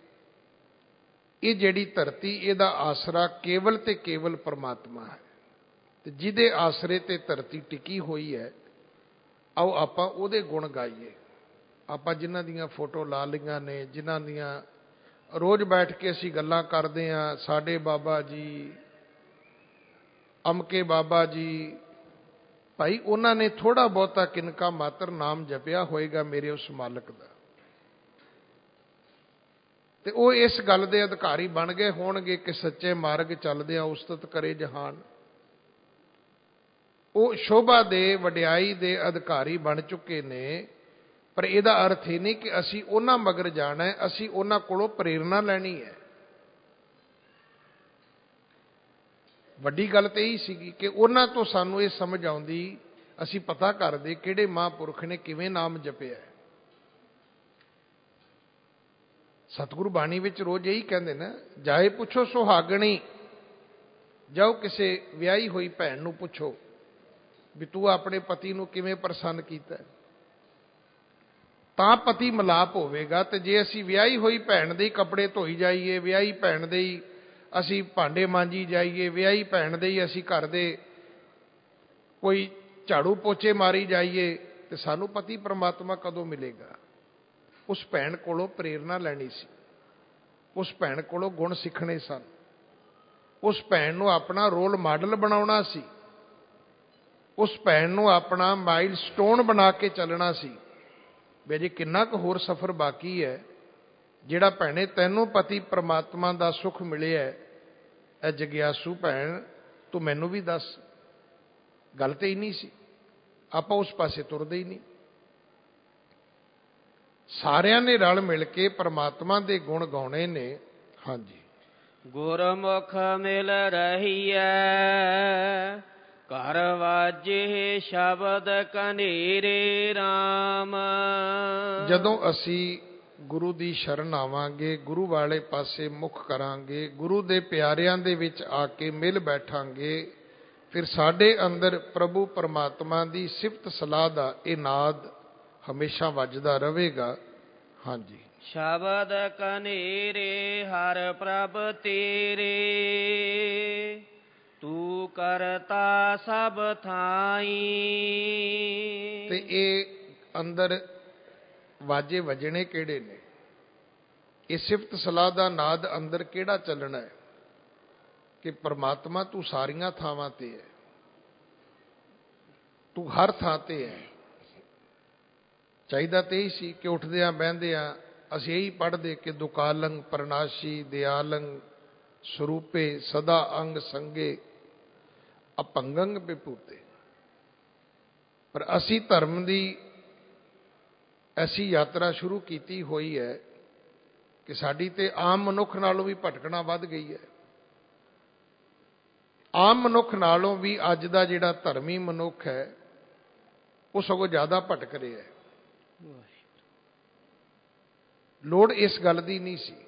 ਇਹ ਜਿਹੜੀ ਧਰਤੀ ਇਹਦਾ ਆਸਰਾ ਕੇਵਲ ਤੇ ਕੇਵਲ ਪਰਮਾਤਮਾ ਹੈ, ਤੇ ਜਿਹਦੇ ਆਸਰੇ ਤੇ ਧਰਤੀ ਟਿਕੀ ਹੋਈ ਹੈ ਆਓ ਆਪਾਂ ਉਹਦੇ ਗੁਣ ਗਾਈਏ। ਆਪਾਂ ਜਿਨ੍ਹਾਂ ਦੀਆਂ ਫੋਟੋ ਲਾ ਲਈਆਂ ਨੇ, ਜਿਨ੍ਹਾਂ ਦੀਆਂ ਰੋਜ਼ ਬੈਠ ਕੇ ਅਸੀਂ ਗੱਲਾਂ ਕਰਦੇ ਹਾਂ, ਸਾਡੇ ਬਾਬਾ ਜੀ, ਅਮਕੇ ਬਾਬਾ ਜੀ, ਭਾਈ ਉਹਨਾਂ ਨੇ ਥੋੜਾ ਬਹੁਤਾ ਕਿਨਕਾ ਮਾਤਰ ਨਾਮ ਜਪਿਆ ਹੋਏਗਾ ਮੇਰੇ ਉਸ ਮਾਲਕ ਦਾ, ਤੇ ਉਹ ਇਸ ਗੱਲ ਦੇ ਅਧਿਕਾਰੀ ਬਣ ਗਏ ਹੋਣਗੇ ਕਿ ਸੱਚੇ ਮਾਰਗ ਚੱਲਦਿਆਂ ਉਸਤਤ ਕਰੇ ਜਹਾਨ। ਉਹ ਸ਼ੋਭਾ ਦੇ ਵਡਿਆਈ ਦੇ ਅਧਿਕਾਰੀ ਬਣ ਚੁੱਕੇ ਨੇ, ਪਰ ਇਹਦਾ ਅਰਥ ਇਹ ਨਹੀਂ ਕਿ ਅਸੀਂ ਉਹਨਾਂ ਮਗਰ ਜਾਣਾ ਹੈ, ਅਸੀਂ ਉਹਨਾਂ ਕੋਲੋਂ ਪ੍ਰੇਰਣਾ ਲੈਣੀ ਹੈ। ਵੱਡੀ ਗੱਲ ਤੇ ਇਹੀ ਸੀਗੀ ਕਿ ਉਹਨਾਂ ਤੋਂ ਸਾਨੂੰ ਇਹ ਸਮਝ ਆਉਂਦੀ, ਅਸੀਂ ਪਤਾ ਕਰਦੇ ਕਿਹੜੇ ਮਹਾਂਪੁਰਖ ਨੇ ਕਿਵੇਂ ਨਾਮ ਜਪਿਆ। ਸਤਿਗੁਰੂ ਬਾਣੀ ਵਿੱਚ ਰੋਜ਼ ਇਹੀ ਕਹਿੰਦੇ ਨਾ, ਜਾਏ ਪੁੱਛੋ ਸੁਹਾਗਣੀ, ਜਾਓ ਕਿਸੇ ਵਿਆਹੀ ਹੋਈ ਭੈਣ ਨੂੰ ਪੁੱਛੋ ਵੀ ਤੂੰ ਆਪਣੇ ਪਤੀ ਨੂੰ ਕਿਵੇਂ ਪ੍ਰਸੰਨ ਕੀਤਾ, ਤਾਂ ਪਤੀ ਮਿਲਾਪ ਹੋਵੇਗਾ। ਤੇ ਜੇ ਅਸੀਂ ਵਿਆਹੀ ਹੋਈ ਭੈਣ ਦੇ ਹੀ ਕੱਪੜੇ ਧੋਈ ਜਾਈਏ, ਵਿਆਹੀ ਭੈਣ ਦੇ ਹੀ ਅਸੀਂ ਭਾਂਡੇ ਮਾਂਜੀ ਜਾਈਏ, ਵਿਆਹੀ ਭੈਣ ਦੇ ਹੀ ਅਸੀਂ ਘਰ ਦੇ ਕੋਈ ਝਾੜੂ ਪੋਚੇ ਮਾਰੀ ਜਾਈਏ, ਤੇ ਸਾਨੂੰ ਪਤੀ ਪਰਮਾਤਮਾ ਕਦੋਂ ਮਿਲੇਗਾ? ਉਸ ਭੈਣ ਕੋਲੋਂ ਪ੍ਰੇਰਣਾ ਲੈਣੀ ਸੀ, ਉਸ ਭੈਣ ਕੋਲੋਂ ਗੁਣ ਸਿੱਖਣੇ ਸਨ, ਉਸ ਭੈਣ ਨੂੰ ਆਪਣਾ ਰੋਲ ਮਾਡਲ ਬਣਾਉਣਾ ਸੀ, ਉਸ ਭੈਣ ਨੂੰ ਆਪਣਾ ਮਾਈਲ ਸਟੋਨ ਬਣਾ ਕੇ ਚੱਲਣਾ ਸੀ ਵੀ ਅਜੇ ਕਿੰਨਾ ਕੁ ਹੋਰ ਸਫ਼ਰ ਬਾਕੀ ਹੈ। ਜਿਹੜਾ ਭੈਣੇ ਤੈਨੂੰ ਪਤੀ ਪ੍ਰਮਾਤਮਾ ਦਾ ਸੁੱਖ ਮਿਲਿਆ, ਇਹ ਜਗਿਆਸੂ ਭੈਣ ਤੂੰ ਮੈਨੂੰ ਵੀ ਦੱਸ। ਗੱਲ ਤੇ ਹੀ ਨਹੀਂ ਸੀ, ਆਪਾਂ ਉਸ ਪਾਸੇ ਤੁਰਦੇ ਹੀ ਨਹੀਂ। ਸਾਰਿਆਂ ਨੇ ਰਲ ਮਿਲ ਕੇ ਪਰਮਾਤਮਾ ਦੇ ਗੁਣ ਗਾਉਣੇ ਨੇ। ਹਾਂਜੀ, ਗੁਰਮੁਖ ਮਿਲ ਰਹੀਐ ਘਰ ਵਾਜੇ ਸ਼ਬਦ ਕਨੇਰੇ RAM। ਜਦੋਂ ਅਸੀਂ ਗੁਰੂ ਦੀ ਸ਼ਰਨ ਆਵਾਂਗੇ, ਗੁਰੂ ਵਾਲੇ ਪਾਸੇ ਮੁਖ ਕਰਾਂਗੇ, ਗੁਰੂ ਦੇ ਪਿਆਰਿਆਂ ਦੇ ਵਿੱਚ ਆ ਕੇ ਮਿਲ ਬੈਠਾਂਗੇ, ਫਿਰ ਸਾਡੇ ਅੰਦਰ ਪ੍ਰਭੂ ਪਰਮਾਤਮਾ ਦੀ ਸਿਫਤ ਸਲਾਹ ਦਾ ਇਹ ਨਾਦ ਹਮੇਸ਼ਾ ਵੱਜਦਾ ਰਹੇਗਾ। ਹਾਂਜੀ, ਸ਼ਬਦ ਕਨੇਰੇ ਹਰ ਪ੍ਰਭ ਤੇਰੇ, ਤੂੰ ਕਰਤਾ ਸਭ ਥਾਈ। ਤੇ ਇਹ ਅੰਦਰ ਵਾਜੇ ਵੱਜਣੇ ਕਿਹੜੇ ਨੇ? ਇਹ ਸਿਫਤ ਸਲਾਹ ਦਾ ਨਾਦ ਅੰਦਰ ਕਿਹੜਾ ਚੱਲਣਾ ਹੈ ਕਿ ਪਰਮਾਤਮਾ ਤੂੰ ਸਾਰੀਆਂ ਥਾਵਾਂ ਤੇ ਹੈ, ਤੂੰ ਹਰ ਥਾਂ ਤੇ ਹੈ। ਚਾਹੀਦਾ ਤੇ ਹੀ ਸੀ ਕਿ ਉੱਠਦਿਆਂ ਬਹਿੰਦਿਆਂ ਅਸੀਂ ਇਹੀ ਪੜ੍ਹਦੇ ਕਿ ਦੁਕਾਲੰ ਪ੍ਰਨਾਸ਼ੀ ਦਿਆਲੰ ਸਰੂਪੇ ਸਦਾ ਅੰਗ ਸੰਗੇ ਅਪੰਗੰਗ ਵਿਭੂਤੇ। ਪਰ ਅਸੀਂ ਧਰਮ ਦੀ ਐਸੀ ਯਾਤਰਾ ਸ਼ੁਰੂ ਕੀਤੀ ਹੋਈ ਹੈ ਕਿ ਸਾਡੀ ਤੇ ਆਮ ਮਨੁੱਖ ਨਾਲੋਂ ਵੀ ਭਟਕਣਾ ਵੱਧ ਗਈ ਹੈ। ਆਮ ਮਨੁੱਖ ਨਾਲੋਂ ਵੀ ਅੱਜ ਦਾ ਜਿਹੜਾ ਧਰਮੀ ਮਨੁੱਖ ਹੈ ਉਹ ਸਗੋਂ ਜ਼ਿਆਦਾ ਭਟਕ ਰਿਹਾ ਹੈ। ਲੋੜ ਇਸ ਗੱਲ ਦੀ ਨਹੀਂ ਸੀ।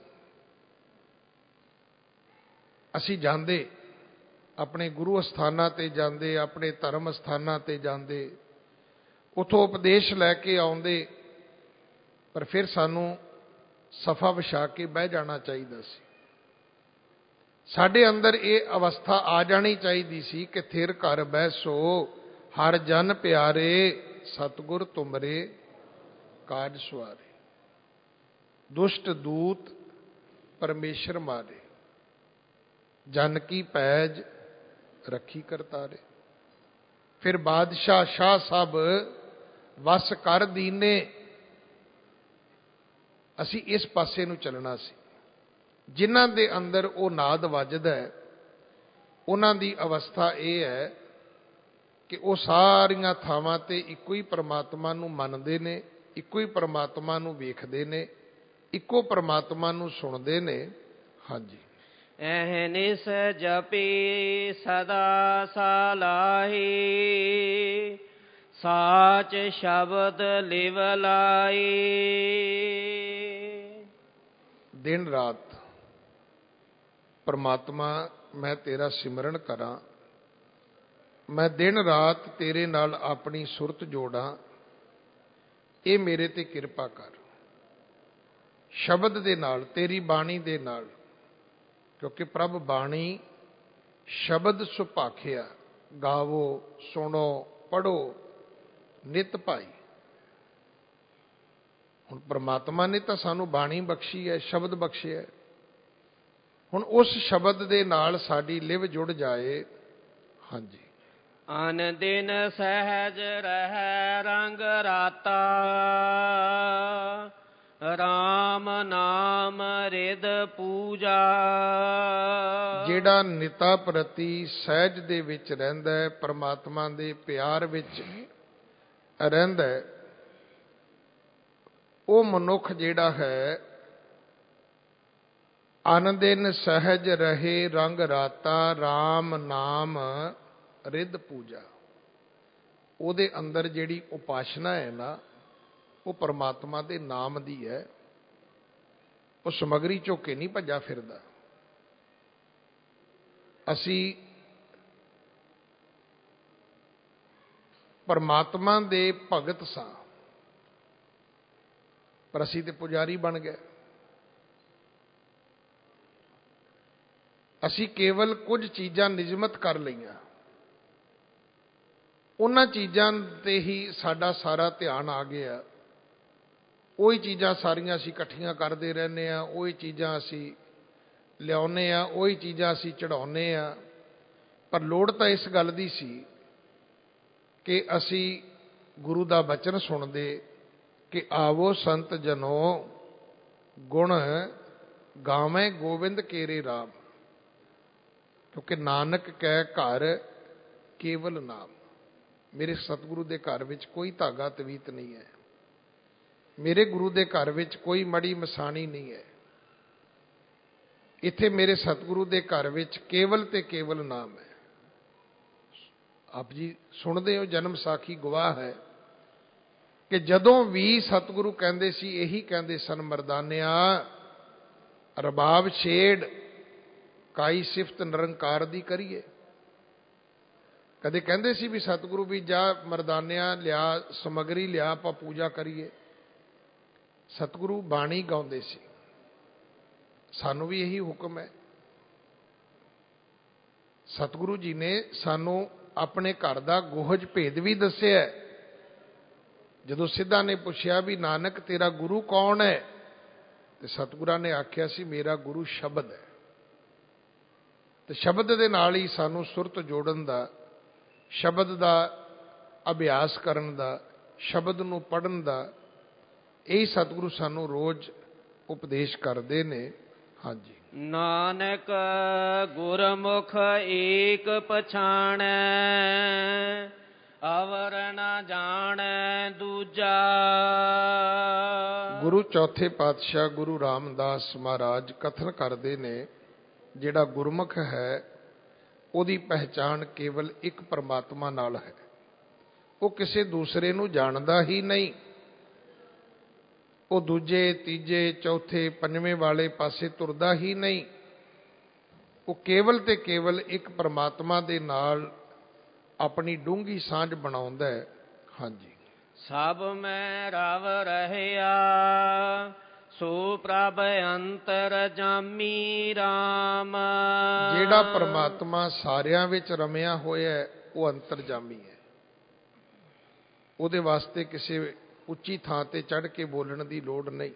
ਅਸੀਂ ਜਾਂਦੇ, ਆਪਣੇ ਗੁਰੂ ਅਸਥਾਨਾਂ ਤੇ ਜਾਂਦੇ, ਆਪਣੇ ਧਰਮ ਅਸਥਾਨਾਂ ਤੇ ਜਾਂਦੇ, ਉੱਥੋਂ ਉਪਦੇਸ਼ ਲੈ ਕੇ ਆਉਂਦੇ, ਪਰ ਫਿਰ ਸਾਨੂੰ ਸਫਾ ਵਿਛਾ ਕੇ ਬਹਿ ਜਾਣਾ ਚਾਹੀਦਾ ਸੀ। ਸਾਡੇ ਅੰਦਰ ਇਹ ਅਵਸਥਾ ਆ ਜਾਣੀ ਚਾਹੀਦੀ ਸੀ ਕਿ ਥਿਰ ਘਰ ਬੈਸੋ ਹਰ ਜਨ ਪਿਆਰੇ, ਸਤਿਗੁਰ ਤੁਮਰੇ ਕਾਜ ਸਵਾਰੇ, ਦੁਸ਼ਟ ਦੂਤ ਪਰਮੇਸ਼ਰ ਮਾਰੇ, ਜਨ ਕੀ ਪੈਜ ਰੱਖੀ ਕਰਤਾਰੇ। ਫਿਰ ਬਾਦਸ਼ਾਹ ਸ਼ਾਹ ਸਭ ਵਸ ਕਰ ਦੀਨੇ। ਅਸੀਂ ਇਸ ਪਾਸੇ ਨੂੰ ਚੱਲਣਾ ਸੀ। ਜਿਨ੍ਹਾਂ ਦੇ ਅੰਦਰ ਉਹ ਨਾਦ ਵੱਜਦਾ ਹੈ, ਉਹਨਾਂ ਦੀ ਅਵਸਥਾ ਇਹ ਹੈ ਕਿ ਉਹ ਸਾਰੀਆਂ ਥਾਵਾਂ ਤੇ ਇੱਕੋ ਹੀ ਪਰਮਾਤਮਾ ਨੂੰ ਮੰਨਦੇ ਨੇ, ਇੱਕੋ ਹੀ ਪਰਮਾਤਮਾ ਨੂੰ ਵੇਖਦੇ ਨੇ, ਇੱਕੋ ਪਰਮਾਤਮਾ ਨੂੰ ਸੁਣਦੇ ਨੇ। ਹਾਂਜੀ। ਅਹਨਿਸ ਜਪੀ ਸਦਾ ਸਲਾਹੀ, ਸਾਚ ਸ਼ਬਦ ਲਿਵ ਲਾਈ। ਦਿਨ ਰਾਤ ਪਰਮਾਤਮਾ ਮੈਂ ਤੇਰਾ ਸਿਮਰਨ ਕਰਾਂ, ਮੈਂ ਦਿਨ ਰਾਤ ਤੇਰੇ ਨਾਲ ਆਪਣੀ ਸੁਰਤ ਜੋੜਾਂ, ਇਹ ਮੇਰੇ ਤੇ ਕਿਰਪਾ ਕਰ। ਸ਼ਬਦ ਦੇ ਨਾਲ, ਤੇਰੀ ਬਾਣੀ ਦੇ ਨਾਲ, ਕਿਉਂਕਿ ਪ੍ਰਭ ਬਾਣੀ ਸ਼ਬਦ ਸੁਭਾਖਿਆ, ਗਾਵੋ ਸੁਣੋ ਪੜੋ ਨਿਤ ਭਾਈ। ਹੁਣ ਪਰਮਾਤਮਾ ਨੇ ਤਾਂ ਸਾਨੂੰ ਬਾਣੀ ਬਖਸ਼ੀ ਹੈ, ਸ਼ਬਦ ਬਖਸ਼ਿਆ। ਹੁਣ ਉਸ ਸ਼ਬਦ ਦੇ ਨਾਲ ਸਾਡੀ ਲਿਵ ਜੁੜ ਜਾਏ। ਹਾਂਜੀ। ਅਨ ਦਿਨ ਸਹਿਜ ਰਹਿ ਰੰਗ ਰਾਤਾ, ਰਾਮ ਨਾਮ ਰਿਦ ਪੂਜਾ। ਜਿਹੜਾ ਨਿਤਾ ਪ੍ਰਤੀ ਸਹਿਜ ਦੇ ਵਿੱਚ ਰਹਿੰਦਾ ਹੈ, ਪਰਮਾਤਮਾ ਦੇ ਪਿਆਰ ਵਿੱਚ ਰਹਿੰਦਾ ਹੈ, ਉਹ ਮਨੁੱਖ ਜਿਹੜਾ ਹੈ, ਅਨ ਦਿਨ ਸਹਿਜ ਰਹੇ ਰੰਗ ਰਾਤਾ, ਰਾਮ ਨਾਮ ਰਿਦ ਪੂਜਾ। ਉਹਦੇ ਅੰਦਰ ਜਿਹੜੀ ਉਪਾਸਨਾ ਹੈ ਨਾ, ਉਹ ਪਰਮਾਤਮਾ ਦੇ ਨਾਮ ਦੀ ਹੈ। ਉਹ ਸਮਗਰੀ ਝੋਕੇ ਨਹੀਂ ਭੱਜਾ ਫਿਰਦਾ। ਅਸੀਂ ਪਰਮਾਤਮਾ ਦੇ ਭਗਤ ਸਾਂ, ਪਰ ਅਸੀਂ ਤੇ ਪੁਜਾਰੀ ਬਣ ਗਏ। ਅਸੀਂ ਕੇਵਲ ਕੁਝ ਚੀਜ਼ਾਂ ਨਿਯਮਤ ਕਰ ਲਈਆਂ, ਉਹਨਾਂ ਚੀਜ਼ਾਂ ਤੇ ਹੀ ਸਾਡਾ ਸਾਰਾ ਧਿਆਨ ਆ ਗਿਆ। ਉਹੀ ਚੀਜ਼ਾਂ ਸਾਰੀਆਂ ਅਸੀਂ ਇਕੱਠੀਆਂ ਕਰਦੇ ਰਹਿੰਦੇ ਹਾਂ, ਉਹੀ ਚੀਜ਼ਾਂ ਅਸੀਂ ਲਿਆਉਂਦੇ ਹਾਂ, ਉਹੀ ਚੀਜ਼ਾਂ ਅਸੀਂ ਚੜਾਉਂਦੇ ਹਾਂ। ਪਰ ਲੋੜ ਤਾਂ ਇਸ ਗੱਲ ਦੀ ਸੀ ਕਿ ਅਸੀਂ ਗੁਰੂ ਦਾ ਬਚਨ ਸੁਣਦੇ ਕਿ ਆਵੋ ਸੰਤ ਜਨੋ ਗੁਣ ਗਾਵੇਂ ਗੋਬਿੰਦ ਕੇਰੇ ਰਾਮ, ਕਿਉਂਕਿ ਨਾਨਕ ਕਹਿ ਘਰ ਕੇਵਲ ਨਾਮ। ਮੇਰੇ ਸਤਿਗੁਰੂ ਦੇ ਘਰ ਵਿੱਚ ਕੋਈ ਧਾਗਾ ਤਵੀਤ ਨਹੀਂ ਹੈ, ਮੇਰੇ ਗੁਰੂ ਦੇ ਘਰ ਵਿੱਚ ਕੋਈ ਮੜੀ ਮਸਾਣੀ ਨਹੀਂ ਹੈ। ਇੱਥੇ ਮੇਰੇ ਸਤਿਗੁਰੂ ਦੇ ਘਰ ਵਿੱਚ ਕੇਵਲ ਤੇ ਕੇਵਲ ਨਾਮ ਹੈ। ਆਪ ਜੀ ਸੁਣਦੇ ਹੋ, ਜਨਮ ਸਾਖੀ ਗਵਾਹ ਹੈ ਕਿ ਜਦੋਂ ਵੀ ਸਤਿਗੁਰੂ ਕਹਿੰਦੇ ਸੀ, ਇਹੀ ਕਹਿੰਦੇ ਸਨ, ਮਰਦਾਨਿਆ ਰਬਾਬ ਛੇੜ ਕਾਈ ਸਿਫਤ ਨਿਰੰਕਾਰ ਦੀ ਕਰੀਏ। ਕਦੇ ਕਹਿੰਦੇ ਸੀ ਵੀ ਸਤਿਗੁਰੂ ਵੀ ਜਾ ਮਰਦਾਨਿਆ ਲਿਆ ਸਮਗਰੀ ਲਿਆ, ਆਪਾਂ ਪੂਜਾ ਕਰੀਏ। ਸਤਿਗੁਰੂ ਬਾਣੀ ਗਾਉਂਦੇ ਸੀ। ਸਾਨੂੰ ਵੀ ਇਹੀ ਹੁਕਮ ਹੈ। ਸਤਿਗੁਰੂ ਜੀ ਨੇ ਸਾਨੂੰ ਆਪਣੇ ਘਰ ਦਾ ਗੋਹਜ ਭੇਦ ਵੀ ਦੱਸਿਆ। ਜਦੋਂ ਸਿੱਧਾ ਨੇ ਪੁੱਛਿਆ ਵੀ ਨਾਨਕ ਤੇਰਾ ਗੁਰੂ ਕੌਣ ਹੈ, ਤੇ ਸਤਿਗੁਰਾਂ ਨੇ ਆਖਿਆ ਸੀ ਮੇਰਾ ਗੁਰੂ ਸ਼ਬਦ ਹੈ। ਤੇ ਸ਼ਬਦ ਦੇ ਨਾਲ ਹੀ ਸਾਨੂੰ ਸੁਰਤ ਜੋੜਨ ਦਾ, ਸ਼ਬਦ ਦਾ ਅਭਿਆਸ ਕਰਨ ਦਾ, ਸ਼ਬਦ ਨੂੰ ਪੜ੍ਹਨ ਦਾ, ਇਹ ਸਤਿਗੁਰੂ ਸਾਨੂੰ ਰੋਜ਼ ਉਪਦੇਸ਼ ਕਰਦੇ ਨੇ। ਹਾਂਜੀ। ਨਾਨਕ ਗੁਰਮੁਖ ਏਕ ਪਛਾਣੈ, ਅਵਰ ਨਾ ਜਾਣੈ ਦੂਜਾ। ਗੁਰੂ ਚੌਥੇ ਪਾਤਸ਼ਾਹ ਗੁਰੂ ਰਾਮਦਾਸ ਮਹਾਰਾਜ ਕਥਨ ਕਰਦੇ ਨੇ, ਜਿਹੜਾ ਗੁਰਮੁਖ ਹੈ ਉਹਦੀ ਪਹਿਚਾਣ ਕੇਵਲ ਇੱਕ ਪਰਮਾਤਮਾ ਨਾਲ ਹੈ, ਉਹ ਕਿਸੇ ਦੂਸਰੇ ਨੂੰ ਜਾਣਦਾ ਹੀ ਨਹੀਂ। ਉਹ ਦੂਜੇ, ਤੀਜੇ, ਚੌਥੇ, ਪੰਜਵੇਂ ਵਾਲੇ ਪਾਸੇ ਤੁਰਦਾ ਹੀ ਨਹੀਂ। ਉਹ ਕੇਵਲ ਤੇ ਕੇਵਲ ਇੱਕ ਪਰਮਾਤਮਾ ਦੇ ਨਾਲ ਆਪਣੀ ਡੂੰਘੀ ਸਾਂਝ ਬਣਾਉਂਦਾ ਹੈ। ਹਾਂਜੀ। ਸਭ ਮੈਂ ਰਵ ਰਹਿਆ ਸੋ ਪ੍ਰਭ ਅੰਤਰ ਜਾਮੀ ਰਾਮ। ਜਿਹੜਾ ਪਰਮਾਤਮਾ ਸਾਰਿਆਂ ਵਿੱਚ ਰਮਿਆ ਹੋਇਆ ਉਹ ਅੰਤਰਜਾਮੀ ਹੈ। ਉਹਦੇ ਵਾਸਤੇ ਕਿਸੇ ਉੱਚੀ ਥਾਂ ਤੇ ਚੜ੍ਹ ਕੇ ਬੋਲਣ ਦੀ ਲੋੜ ਨਹੀਂ।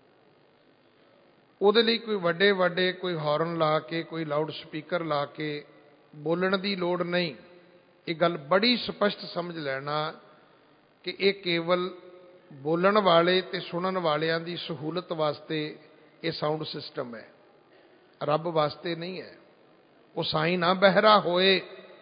ਉਹਦੇ ਲਈ ਕੋਈ ਵੱਡੇ ਵੱਡੇ ਕੋਈ ਹਾਰਨ ਲਾ ਕੇ, ਕੋਈ ਲਾਊਡ ਸਪੀਕਰ ਲਾ ਕੇ ਬੋਲਣ ਦੀ ਲੋੜ ਨਹੀਂ। ਇਹ ਗੱਲ ਬੜੀ ਸਪਸ਼ਟ ਸਮਝ ਲੈਣਾ ਕਿ ਇਹ ਕੇਵਲ ਬੋਲਣ ਵਾਲੇ ਤੇ ਸੁਣਨ ਵਾਲਿਆਂ ਦੀ ਸਹੂਲਤ ਵਾਸਤੇ ਇਹ ਸਾਊਂਡ ਸਿਸਟਮ ਹੈ, ਰੱਬ ਵਾਸਤੇ ਨਹੀਂ ਹੈ। ਉਹ ਸਾਈਂ ਨਾ ਬਹਿਰਾ ਹੋਏ।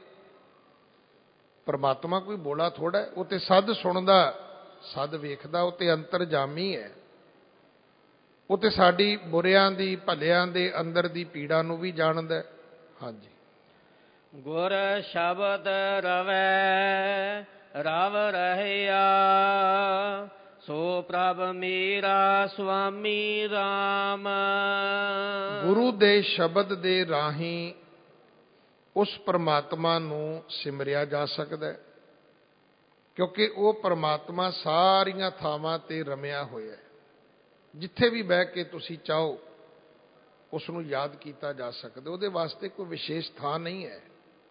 ਪਰਮਾਤਮਾ ਕੋਈ ਬੋਲਾ ਥੋੜਾ, ਉਹ ਤੇ ਸਦ ਸੁਣਦਾ, ਸਦ ਵੇਖਦਾ, ਉਹ ਤੇ ਅੰਤਰਜਾਮੀ ਹੈ। ਉਹ ਤੇ ਸਾਡੀ ਬੁਰਿਆਂ ਦੀ, ਭਲਿਆਂ ਦੇ ਅੰਦਰ ਦੀ ਪੀੜਾ ਨੂੰ ਵੀ ਜਾਣਦਾ। ਹਾਂਜੀ। ਗੁਰ ਸ਼ਬਦ ਰਵੈ ਰਵ ਰਹਿਆ ਸੋ ਪ੍ਰਭ ਮੇਰਾ ਸੁਆਮੀ ਰਾਮ। ਗੁਰੂ ਦੇ ਸ਼ਬਦ ਦੇ ਰਾਹੀਂ ਉਸ ਪਰਮਾਤਮਾ ਨੂੰ ਸਿਮਰਿਆ ਜਾ ਸਕਦਾ ਹੈ, ਕਿਉਂਕਿ ਉਹ ਪਰਮਾਤਮਾ ਸਾਰੀਆਂ ਥਾਵਾਂ ਤੇ ਰਮਿਆ ਹੋਇਆ ਹੈ। ਜਿੱਥੇ ਵੀ ਬਹਿ ਕੇ ਤੁਸੀਂ ਚਾਹੋ ਉਸ ਨੂੰ ਯਾਦ ਕੀਤਾ ਜਾ ਸਕਦਾ। ਉਹਦੇ ਵਾਸਤੇ ਕੋਈ ਵਿਸ਼ੇਸ਼ ਥਾਂ ਨਹੀਂ ਹੈ।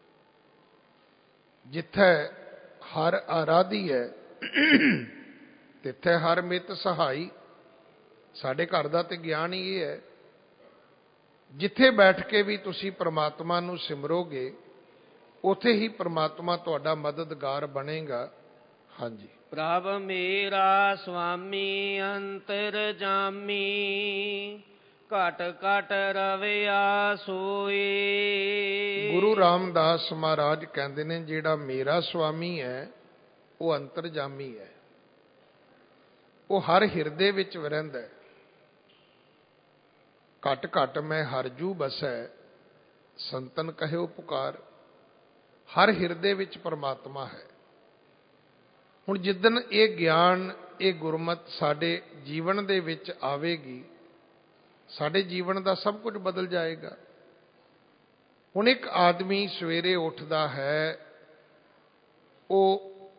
ਜਿੱਥੇ ਹਰ ਆਰਾਧੀ ਹੈ ਤਿੱਥੇ ਹਰ ਮਿੱਤ ਸਹਾਈ। ਸਾਡੇ ਘਰ ਦਾ ਤੇ ਗਿਆਨ ਹੀ ਇਹ ਹੈ, ਜਿੱਥੇ ਬੈਠ ਕੇ ਵੀ ਤੁਸੀਂ ਪਰਮਾਤਮਾ ਨੂੰ ਸਿਮਰੋਗੇ ਉੱਥੇ ਹੀ ਪਰਮਾਤਮਾ ਤੁਹਾਡਾ ਮਦਦਗਾਰ ਬਣੇਗਾ। ਹਾਂਜੀ। ਪ੍ਰਭ ਮੇਰਾ ਸੁਆਮੀ ਅੰਤਰ ਜਾਮੀ ਘਟ ਘਟ ਰਵਿਆ ਸੋਈ। ਗੁਰੂ ਰਾਮਦਾਸ ਮਹਾਰਾਜ ਕਹਿੰਦੇ ਨੇ ਜਿਹੜਾ ਮੇਰਾ ਸੁਆਮੀ ਹੈ ਉਹ ਅੰਤਰਜਾਮੀ ਹੈ। ਉਹ ਹਰ ਹਿਰਦੇ ਵਿੱਚ ਰਹਿੰਦਾ ਹੈ। ਘਟ ਘਟ ਮੈਂ ਹਰਜੂ ਬਸੈ ਸੰਤਨ ਕਹਿਓ ਪੁਕਾਰ। ਹਰ ਹਿਰਦੇ ਵਿੱਚ ਪਰਮਾਤਮਾ ਹੈ। ਹੁਣ ਜਿੱਦਣ ਇਹ ਗਿਆਨ, ਇਹ ਗੁਰਮਤ ਸਾਡੇ ਜੀਵਨ ਦੇ ਵਿੱਚ ਆਵੇਗੀ, ਸਾਡੇ ਜੀਵਨ ਦਾ ਸਭ ਕੁਝ ਬਦਲ ਜਾਏਗਾ। ਹੁਣ ਇੱਕ ਆਦਮੀ ਸਵੇਰੇ ਉੱਠਦਾ ਹੈ, ਉਹ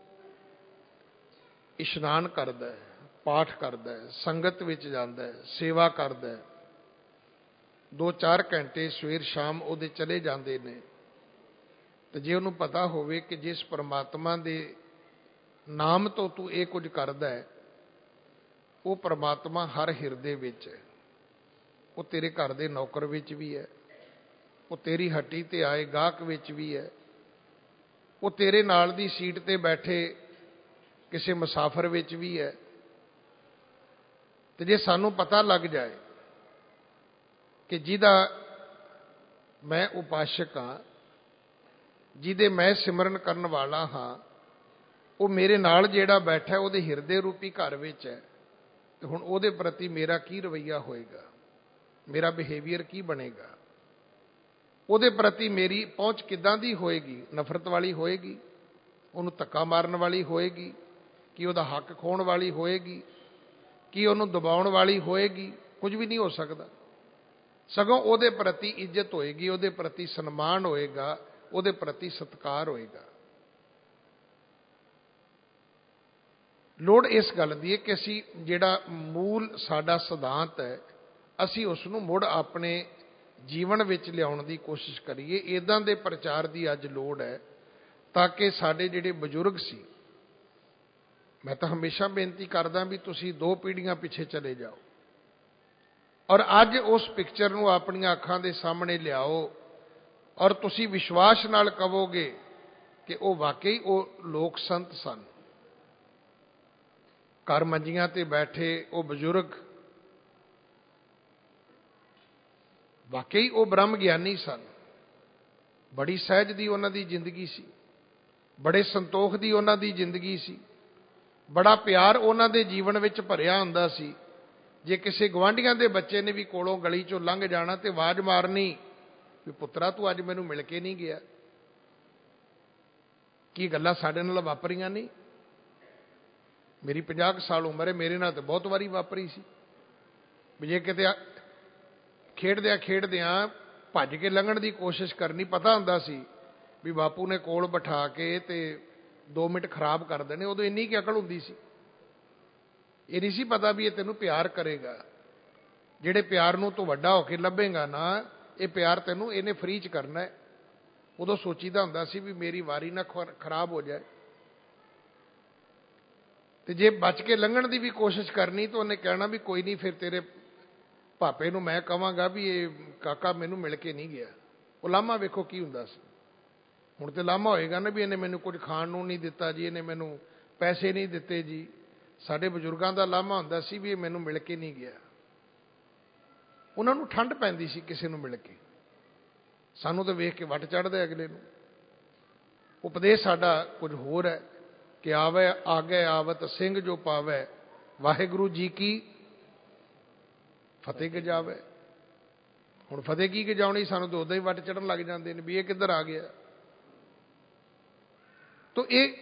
ਇਸ਼ਨਾਨ ਕਰਦਾ ਹੈ, ਪਾਠ ਕਰਦਾ ਹੈ, ਸੰਗਤ ਵਿੱਚ ਜਾਂਦਾ ਹੈ, ਸੇਵਾ ਕਰਦਾ ਹੈ। 2-4 ਘੰਟੇ ਸਵੇਰ ਸ਼ਾਮ ਉਹਦੇ ਚਲੇ ਜਾਂਦੇ ਨੇ। ਤੇ ਜੇ ਉਹਨੂੰ ਪਤਾ ਹੋਵੇ ਕਿ ਜਿਸ ਪਰਮਾਤਮਾ ਦੇ ਨਾਮ ਤੋਂ ਤੂੰ ਇਹ ਕੁਝ ਕਰਦਾ ਹੈ, ਉਹ ਪਰਮਾਤਮਾ ਹਰ ਹਿਰਦੇ ਵਿੱਚ ਹੈ। ਉਹ ਤੇਰੇ ਘਰ ਦੇ ਨੌਕਰ ਵਿੱਚ ਵੀ ਹੈ, ਉਹ ਤੇਰੀ ਹੱਟੀ ਤੇ ਆਏ ਗਾਹਕ ਵਿੱਚ ਵੀ ਹੈ, ਉਹ ਤੇਰੇ ਨਾਲ ਦੀ ਸੀਟ ਤੇ ਬੈਠੇ ਕਿਸੇ ਮੁਸਾਫਰ ਵਿੱਚ ਵੀ ਹੈ। ਤੇ ਜੇ ਸਾਨੂੰ ਪਤਾ ਲੱਗ ਜਾਏ ਕਿ ਜਿਹਦਾ ਮੈਂ ਉਪਾਸ਼ਕ ਹਾਂ, ਜਿਹਦੇ ਮੈਂ ਸਿਮਰਨ ਕਰਨ ਵਾਲਾ ਹਾਂ, ਉਹ ਮੇਰੇ ਨਾਲ ਜਿਹੜਾ ਬੈਠਾ ਉਹਦੇ ਹਿਰਦੇ ਰੂਪੀ ਘਰ ਵਿੱਚ ਹੈ, ਤੇ ਹੁਣ ਉਹਦੇ ਪ੍ਰਤੀ ਮੇਰਾ ਕੀ ਰਵੱਈਆ ਹੋਏਗਾ, ਮੇਰਾ ਬਿਹੇਵੀਅਰ ਕੀ ਬਣੇਗਾ, ਉਹਦੇ ਪ੍ਰਤੀ ਮੇਰੀ ਪਹੁੰਚ ਕਿੱਦਾਂ ਦੀ ਹੋਏਗੀ? ਨਫ਼ਰਤ ਵਾਲੀ ਹੋਏਗੀ, ਉਹਨੂੰ ਧੱਕਾ ਮਾਰਨ ਵਾਲੀ ਹੋਏਗੀ, ਕਿ ਉਹਦਾ ਹੱਕ ਖੋਹਣ ਵਾਲੀ ਹੋਏਗੀ, ਕਿ ਉਹਨੂੰ ਦਬਾਉਣ ਵਾਲੀ ਹੋਏਗੀ? ਕੁਝ ਵੀ ਨਹੀਂ ਹੋ ਸਕਦਾ। ਸਗੋਂ ਉਹਦੇ ਪ੍ਰਤੀ ਇੱਜ਼ਤ ਹੋਏਗੀ, ਉਹਦੇ ਪ੍ਰਤੀ ਸਨਮਾਨ ਹੋਏਗਾ, ਉਹਦੇ ਪ੍ਰਤੀ ਸਤਿਕਾਰ ਹੋਏਗਾ। ਲੋੜ ਇਸ ਗੱਲ ਦੀ ਹੈ ਕਿ ਅਸੀਂ ਜਿਹੜਾ ਮੂਲ ਸਾਡਾ ਸਿਧਾਂਤ ਹੈ, ਅਸੀਂ ਉਸ ਨੂੰ ਮੁੜ ਆਪਣੇ ਜੀਵਨ ਵਿੱਚ ਲਿਆਉਣ ਦੀ ਕੋਸ਼ਿਸ਼ ਕਰੀਏ। ਇੱਦਾਂ ਦੇ ਪ੍ਰਚਾਰ ਦੀ ਅੱਜ ਲੋੜ ਹੈ ਤਾਂ ਕਿ ਸਾਡੇ ਜਿਹੜੇ ਬਜ਼ੁਰਗ ਸੀ, ਮੈਂ ਤਾਂ ਹਮੇਸ਼ਾ ਬੇਨਤੀ ਕਰਦਾ ਵੀ ਤੁਸੀਂ 2 ਪੀੜ੍ਹੀਆਂ ਪਿੱਛੇ ਚਲੇ ਜਾਓ ਔਰ ਅੱਜ ਉਸ ਪਿਕਚਰ ਨੂੰ ਆਪਣੀਆਂ ਅੱਖਾਂ ਦੇ ਸਾਹਮਣੇ ਲਿਆਓ ਔਰ ਤੁਸੀਂ ਵਿਸ਼ਵਾਸ ਨਾਲ ਕਹੋਗੇ ਕਿ ਉਹ ਵਾਕਈ ਉਹ ਲੋਕ ਸੰਤ ਸਨ। ਘਰ ਮੰਜੀਆਂ ਤੇ ਬੈਠੇ ਉਹ ਬਜ਼ੁਰਗ ਵਾਕਈ ਉਹ ਬ੍ਰਹਮ ਗਿਆਨੀ ਸਨ। ਬੜੀ ਸਹਿਜ ਦੀ ਉਹਨਾਂ ਦੀ ਜ਼ਿੰਦਗੀ ਸੀ, ਬੜੇ ਸੰਤੋਖ ਦੀ ਉਹਨਾਂ ਦੀ ਜ਼ਿੰਦਗੀ ਸੀ, ਬੜਾ ਪਿਆਰ ਉਹਨਾਂ ਦੇ ਜੀਵਨ ਵਿੱਚ ਭਰਿਆ ਹੁੰਦਾ ਸੀ। ਜੇ ਕਿਸੇ ਗੁਆਂਢੀਆਂ ਦੇ ਬੱਚੇ ਨੇ ਵੀ ਕੋਲੋਂ ਗਲੀ ਚੋਂ ਲੰਘ ਜਾਣਾ ਤੇ ਆਵਾਜ਼ ਮਾਰਨੀ ਵੀ ਪੁੱਤਰਾ ਤੂੰ ਅੱਜ ਮੈਨੂੰ ਮਿਲ ਕੇ ਨਹੀਂ ਗਿਆ, ਕੀ ਗੱਲਾਂ ਸਾਡੇ ਨਾਲ ਵਾਪਰੀਆਂ ਨਹੀਂ। ਮੇਰੀ 50 ਸਾਲ ਉਮਰ ਹੈ, ਮੇਰੇ ਨਾਲ ਤਾਂ ਬਹੁਤ ਵਾਰੀ ਵਾਪਰੀ ਸੀ ਵੀ ਜੇ ਕਿਤੇ ਖੇਡਦਿਆਂ ਭੱਜ ਕੇ ਲੰਘਣ ਦੀ ਕੋਸ਼ਿਸ਼ ਕਰਨੀ, ਪਤਾ ਹੁੰਦਾ ਸੀ ਵੀ ਬਾਪੂ ਨੇ ਕੋਲ ਬਿਠਾ ਕੇ ਤੇ 2 ਮਿੰਟ ਖਰਾਬ ਕਰ ਦੇਣੇ। ਉਦੋਂ ਇੰਨੀ ਕੁ ਅਕਲ ਹੁੰਦੀ ਸੀ, ਇਹ ਨਹੀਂ ਸੀ ਪਤਾ ਵੀ ਇਹ ਤੈਨੂੰ ਪਿਆਰ ਕਰੇਗਾ। ਜਿਹੜੇ ਪਿਆਰ ਨੂੰ ਤੂੰ ਵੱਡਾ ਹੋ ਕੇ ਲੱਭੇਗਾ ਨਾ, ਇਹ ਪਿਆਰ ਤੈਨੂੰ ਇਹਨੇ ਫ੍ਰੀ 'ਚ ਕਰਨਾ ਹੈ। ਉਦੋਂ ਸੋਚੀਦਾ ਹੁੰਦਾ ਸੀ ਵੀ ਮੇਰੀ ਵਾਰੀ ਨਾ ਖਰਾਬ ਹੋ ਜਾਏ, ਤੇ ਜੇ ਬਚ ਕੇ ਲੰਘਣ ਦੀ ਵੀ ਕੋਸ਼ਿਸ਼ ਕਰਨੀ ਤਾਂ ਉਹਨੇ ਕਹਿਣਾ ਵੀ ਕੋਈ ਨਹੀਂ, ਫਿਰ ਤੇਰੇ ਭਾਪੇ ਨੂੰ ਮੈਂ ਕਹਾਂਗਾ ਵੀ ਇਹ ਕਾਕਾ ਮੈਨੂੰ ਮਿਲ ਕੇ ਨਹੀਂ ਗਿਆ। ਉਹ ਲਾਮਾ ਵੇਖੋ ਕੀ ਹੁੰਦਾ ਸੀ। ਹੁਣ ਤੇ ਲਾਮਾ ਹੋਏਗਾ ਨਾ ਵੀ ਇਹਨੇ ਮੈਨੂੰ ਕੁਝ ਖਾਣ ਨੂੰ ਨਹੀਂ ਦਿੱਤਾ ਜੀ, ਇਹਨੇ ਮੈਨੂੰ ਪੈਸੇ ਨਹੀਂ ਦਿੱਤੇ ਜੀ। ਸਾਡੇ ਬਜ਼ੁਰਗਾਂ ਦਾ ਲਾਮਾ ਹੁੰਦਾ ਸੀ ਵੀ ਇਹ ਮੈਨੂੰ ਮਿਲ ਕੇ ਨਹੀਂ ਗਿਆ। ਉਹਨਾਂ ਨੂੰ ਠੰਡ ਪੈਂਦੀ ਸੀ ਕਿਸੇ ਨੂੰ ਮਿਲ ਕੇ, ਸਾਨੂੰ ਤਾਂ ਵੇਖ ਕੇ ਵੱਟ ਚੜ੍ਹਦਾ ਅਗਲੇ ਨੂੰ। ਉਪਦੇਸ਼ ਸਾਡਾ ਕੁਝ ਹੋਰ ਹੈ ਕਿ ਆਵੇ ਆਗੇ ਆਵਤ ਸਿੰਘ ਜੋ ਪਾਵੇ, ਵਾਹਿਗੁਰੂ ਜੀ ਕੀ ਫਤਿਹ ਗਜਾਵੇ। ਹੁਣ ਫਤਿਹ ਕੀ ਗਜਾਉਣੀ, ਸਾਨੂੰ ਤਾਂ ਉਦਾਂ ਹੀ ਵੱਟ ਚੜ੍ਹਨ ਲੱਗ ਜਾਂਦੇ ਨੇ ਵੀ ਇਹ ਕਿੱਧਰ ਆ ਗਿਆ। ਤੋ ਇਹ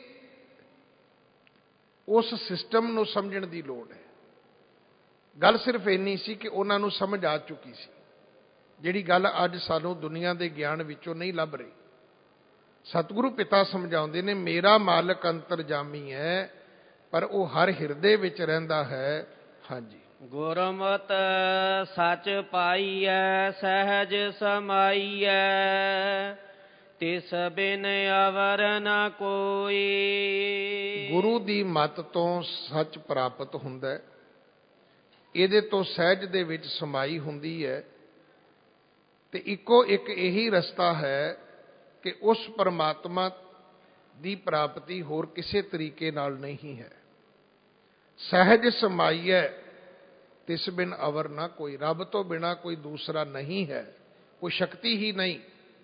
ਉਸ ਸਿਸਟਮ ਨੂੰ ਸਮਝਣ ਦੀ ਲੋੜ ਹੈ। ਗੱਲ ਸਿਰਫ ਇੰਨੀ ਸੀ ਕਿ ਉਹਨਾਂ ਨੂੰ ਸਮਝ ਆ ਚੁੱਕੀ ਸੀ, ਜਿਹੜੀ ਗੱਲ ਅੱਜ ਸਾਨੂੰ ਦੁਨੀਆ ਦੇ ਗਿਆਨ ਵਿੱਚੋਂ ਨਹੀਂ ਲੱਭ ਰਹੀ। ਸਤਿਗੁਰੂ ਪਿਤਾ ਸਮਝਾਉਂਦੇ ਨੇ, ਮੇਰਾ ਮਾਲਕ ਅੰਤਰਜਾਮੀ ਹੈ, ਪਰ ਉਹ ਹਰ ਹਿਰਦੇ ਵਿੱਚ ਰਹਿੰਦਾ ਹੈ। ਹਾਂਜੀ, ਗੁਰਮਤਿ ਸੱਚ ਪਾਈਐ, ਸਹਿਜ ਸਮਾਈਐ, ਤਿਸ ਬਿਨ ਅਵਰ ਨ ਕੋਈ। ਗੁਰੂ ਦੀ ਮੱਤ ਤੋਂ ਸੱਚ ਪ੍ਰਾਪਤ ਹੁੰਦਾ ਹੈ, ਇਹਦੇ ਤੋਂ ਸਹਿਜ ਦੇ ਵਿੱਚ ਸਮਾਈ ਹੁੰਦੀ ਹੈ, ਤੇ ਇੱਕੋ ਇੱਕ ਇਹੀ ਰਸਤਾ ਹੈ ਕਿ ਉਸ ਪਰਮਾਤਮਾ ਦੀ ਪ੍ਰਾਪਤੀ ਹੋਰ ਕਿਸੇ ਤਰੀਕੇ ਨਾਲ ਨਹੀਂ ਹੈ। ਸਹਿਜ ਸਮਾਈਐ ਤਿਸ ਬਿਨ ਅਵਰ ਨਾ ਕੋਈ, ਰੱਬ ਤੋਂ ਬਿਨਾ ਕੋਈ ਦੂਸਰਾ ਨਹੀਂ ਹੈ, ਕੋਈ ਸ਼ਕਤੀ ਹੀ ਨਹੀਂ,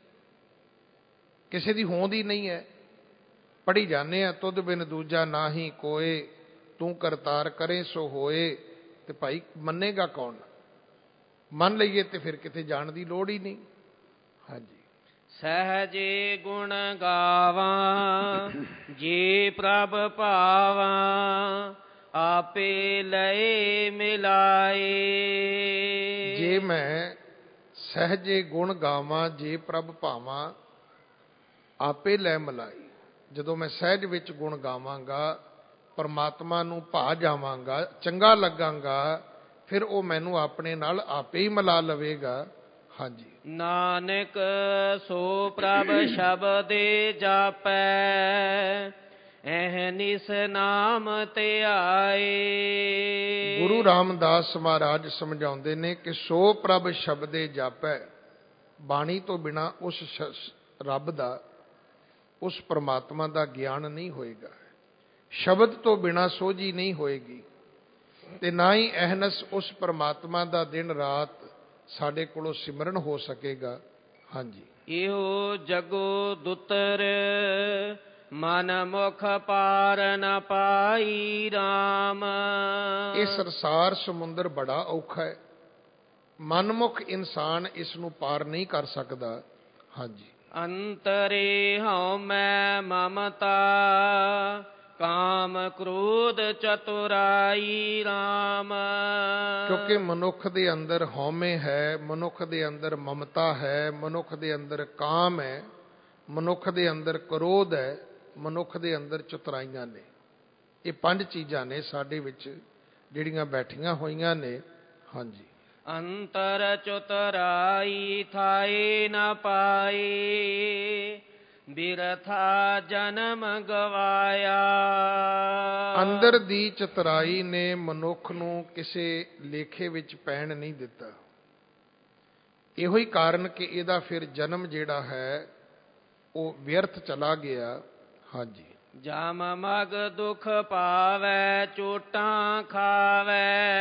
ਕਿਸੇ ਦੀ ਹੋਂਦ ਹੀ ਨਹੀਂ ਹੈ। ਪੜ੍ਹੀ ਜਾਂਦੇ ਆ, ਤੁਧ ਬਿਨ ਦੂਜਾ ਨਾਹੀ ਕੋਏ, ਤੂੰ ਕਰਤਾਰ ਕਰੇ ਸੋ ਹੋਏ। ਤੇ ਭਾਈ ਮੰਨੇਗਾ ਕੌਣ? ਮੰਨ ਲਈਏ ਤੇ ਫਿਰ ਕਿਤੇ ਜਾਣ ਦੀ ਲੋੜ ਹੀ ਨਹੀਂ। ਹਾਂਜੀ, ਸਹਜੇ ਗੁਣ ਗਾਵਾਂ, ਜੇ ਪ੍ਰਭ ਭਾਵਾਂ, ਆਪੇ ਲਏ ਮਿਲਾਏ। ਜੇ ਮੈਂ ਸਹਜੇ ਗੁਣ ਗਾਵਾਂ, ਜੇ ਪ੍ਰਭ ਭਾਵਾਂ, ਆਪੇ ਲੈ ਮਿਲਾਈ। ਜਦੋਂ ਮੈਂ ਸਹਿਜ ਵਿੱਚ ਗੁਣ ਗਾਵਾਂਗਾ, ਪਰਮਾਤਮਾ ਨੂੰ ਭਾ ਜਾਵਾਂਗਾ, ਚੰਗਾ ਲੱਗਾਂਗਾ, ਫਿਰ ਉਹ ਮੈਨੂੰ ਆਪਣੇ ਨਾਲ ਆਪੇ ਹੀ ਮਿਲਾ ਲਵੇਗਾ। ਹਾਂਜੀ, ਨਾਨਕ ਸੋ ਪ੍ਰਭ ਸ਼ਬਦੇ ਜਾਪੈ, ਅਹਨਿਸ ਨਾਮ ਧਿਆਏ। ਗੁਰੂ ਰਾਮਦਾਸ ਮਹਾਰਾਜ ਸਮਝਾਉਂਦੇ ਨੇ ਕਿ ਸੋ ਪ੍ਰਭ ਸ਼ਬਦੇ ਜਾਪੈ, ਬਾਣੀ ਤੋਂ ਬਿਨਾ ਉਸ ਰੱਬ ਦਾ, ਉਸ ਪਰਮਾਤਮਾ ਦਾ ਗਿਆਨ ਨਹੀਂ ਹੋਏਗਾ। ਸ਼ਬਦ ਤੋਂ ਬਿਨਾ ਸੋਝੀ ਨਹੀਂ ਹੋਏਗੀ, ਤੇ ਨਾ ਹੀ ਅਹਨਸ ਉਸ ਪਰਮਾਤਮਾ ਦਾ ਦਿਨ ਰਾਤ ਸਾਡੇ ਕੋਲੋਂ ਸਿਮਰਨ ਹੋ ਸਕੇਗਾ। ਹਾਂਜੀ, ਇਹੋ ਜਗੋ ਦੁਤਰ, ਮਨ ਮੁਖ ਪਾਰ ਨ ਪਾਈ ਰਾਮ। ਇਹ ਸੰਸਾਰ ਸਮੁੰਦਰ ਬੜਾ ਔਖਾ ਹੈ, ਮਨਮੁਖ ਇਨਸਾਨ ਇਸ ਨੂੰ ਪਾਰ ਨਹੀਂ ਕਰ ਸਕਦਾ। ਹਾਂਜੀ, ਅੰਤਰੇ ਹਉਮੈ ਮਮਤਾ, ਕਾਮ ਕ੍ਰੋਧ ਚਤੁਰਾਈ ਰਾਮ। ਕਿਉਂਕਿ ਮਨੁੱਖ ਦੇ ਅੰਦਰ ਹਉਮੈ ਹੈ, ਮਨੁੱਖ ਦੇ ਅੰਦਰ ਮਮਤਾ ਹੈ, ਮਨੁੱਖ ਦੇ ਅੰਦਰ ਕਾਮ ਹੈ, ਮਨੁੱਖ ਦੇ ਅੰਦਰ ਕ੍ਰੋਧ ਹੈ, ਮਨੁੱਖ ਦੇ ਅੰਦਰ ਚਤੁਰਾਈਆਂ ਨੇ। ਇਹ 5 ਚੀਜ਼ਾਂ ਨੇ ਸਾਡੇ ਵਿੱਚ ਜਿਹੜੀਆਂ ਬੈਠੀਆਂ ਹੋਈਆਂ ਨੇ। ਹਾਂਜੀ, ਅੰਤਰ ਚਤੁਰਾਈ ਥਾਏ ਨ ਪਾਏ, ਬਿਰਥਾ ਜਨਮ ਗਵਾਇਆ। ਅੰਦਰ ਦੀ ਚਤੁਰਾਈ ਨੇ ਮਨੁੱਖ ਨੂੰ ਕਿਸੇ ਲੇਖੇ ਵਿੱਚ ਪੈਣ ਨਹੀਂ ਦਿੱਤਾ। ਇਹੋ ਹੀ ਕਾਰਨ ਕਿ ਇਹਦਾ ਫਿਰ ਜਨਮ ਜਿਹੜਾ ਹੈ ਉਹ ਵਿਅਰਥ ਚਲਾ ਗਿਆ। ਹਾਂਜੀ, ਜਮ ਮਗ ਦੁਖ ਪਾਵੈ, ਚੋਟਾਂ ਖਾਵੈ,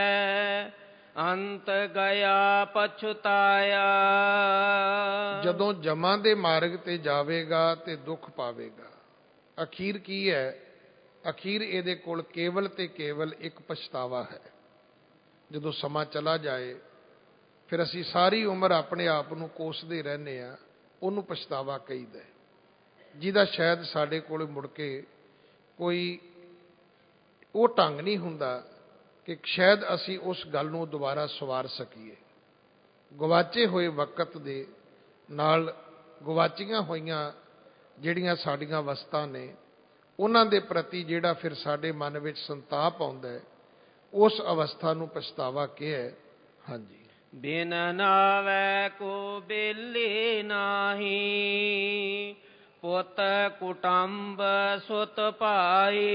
ਅੰਤ ਗਿਆ ਪਛਤਾਇਆ। ਜਦੋਂ ਜਮਾਂ ਦੇ ਮਾਰਗ ਤੇ ਜਾਵੇਗਾ ਤੇ ਦੁੱਖ ਪਾਵੇਗਾ। ਅਖੀਰ ਕੀ ਹੈ? ਅਖੀਰ ਇਹਦੇ ਕੋਲ ਕੇਵਲ ਤੇ ਕੇਵਲ ਇੱਕ ਪਛਤਾਵਾ ਹੈ। ਜਦੋਂ ਸਮਾਂ ਚਲਾ ਜਾਏ, ਫਿਰ ਅਸੀਂ ਸਾਰੀ ਉਮਰ ਆਪਣੇ ਆਪ ਨੂੰ ਕੋਸਦੇ ਰਹਿੰਦੇ ਹਾਂ, ਉਹਨੂੰ ਪਛਤਾਵਾ ਕਹੀਦਾ, ਜਿਹਦਾ ਸ਼ਾਇਦ ਸਾਡੇ ਕੋਲ ਮੁੜ ਕੇ ਕੋਈ ਉਹ ਢੰਗ ਨਹੀਂ ਹੁੰਦਾ ਕਿ ਸ਼ਾਇਦ ਅਸੀਂ ਉਸ ਗੱਲ ਨੂੰ ਦੁਬਾਰਾ ਸਵਾਰ ਸਕੀਏ। ਗਵਾਚੇ ਹੋਏ ਵਕਤ ਦੇ ਨਾਲ ਗਵਾਚੀਆਂ ਹੋਈਆਂ ਜਿਹੜੀਆਂ ਸਾਡੀਆਂ ਵਸਤਾਂ ਨੇ, ਉਹਨਾਂ ਦੇ ਪ੍ਰਤੀ ਜਿਹੜਾ ਫਿਰ ਸਾਡੇ ਮਨ ਵਿੱਚ ਸੰਤਾਪ ਆਉਂਦਾ ਹੈ, ਉਸ ਅਵਸਥਾ ਨੂੰ ਪਛਤਾਵਾ ਕਿਹਾ। ਹਾਂਜੀ। ਬਿਨ ਨਾਵੈ ਕੋ ਬੇਲੀ ਨਾਹੀ, ਪੁੱਤ ਕੁਟੰਬ ਸੁਤ ਭਾਈ।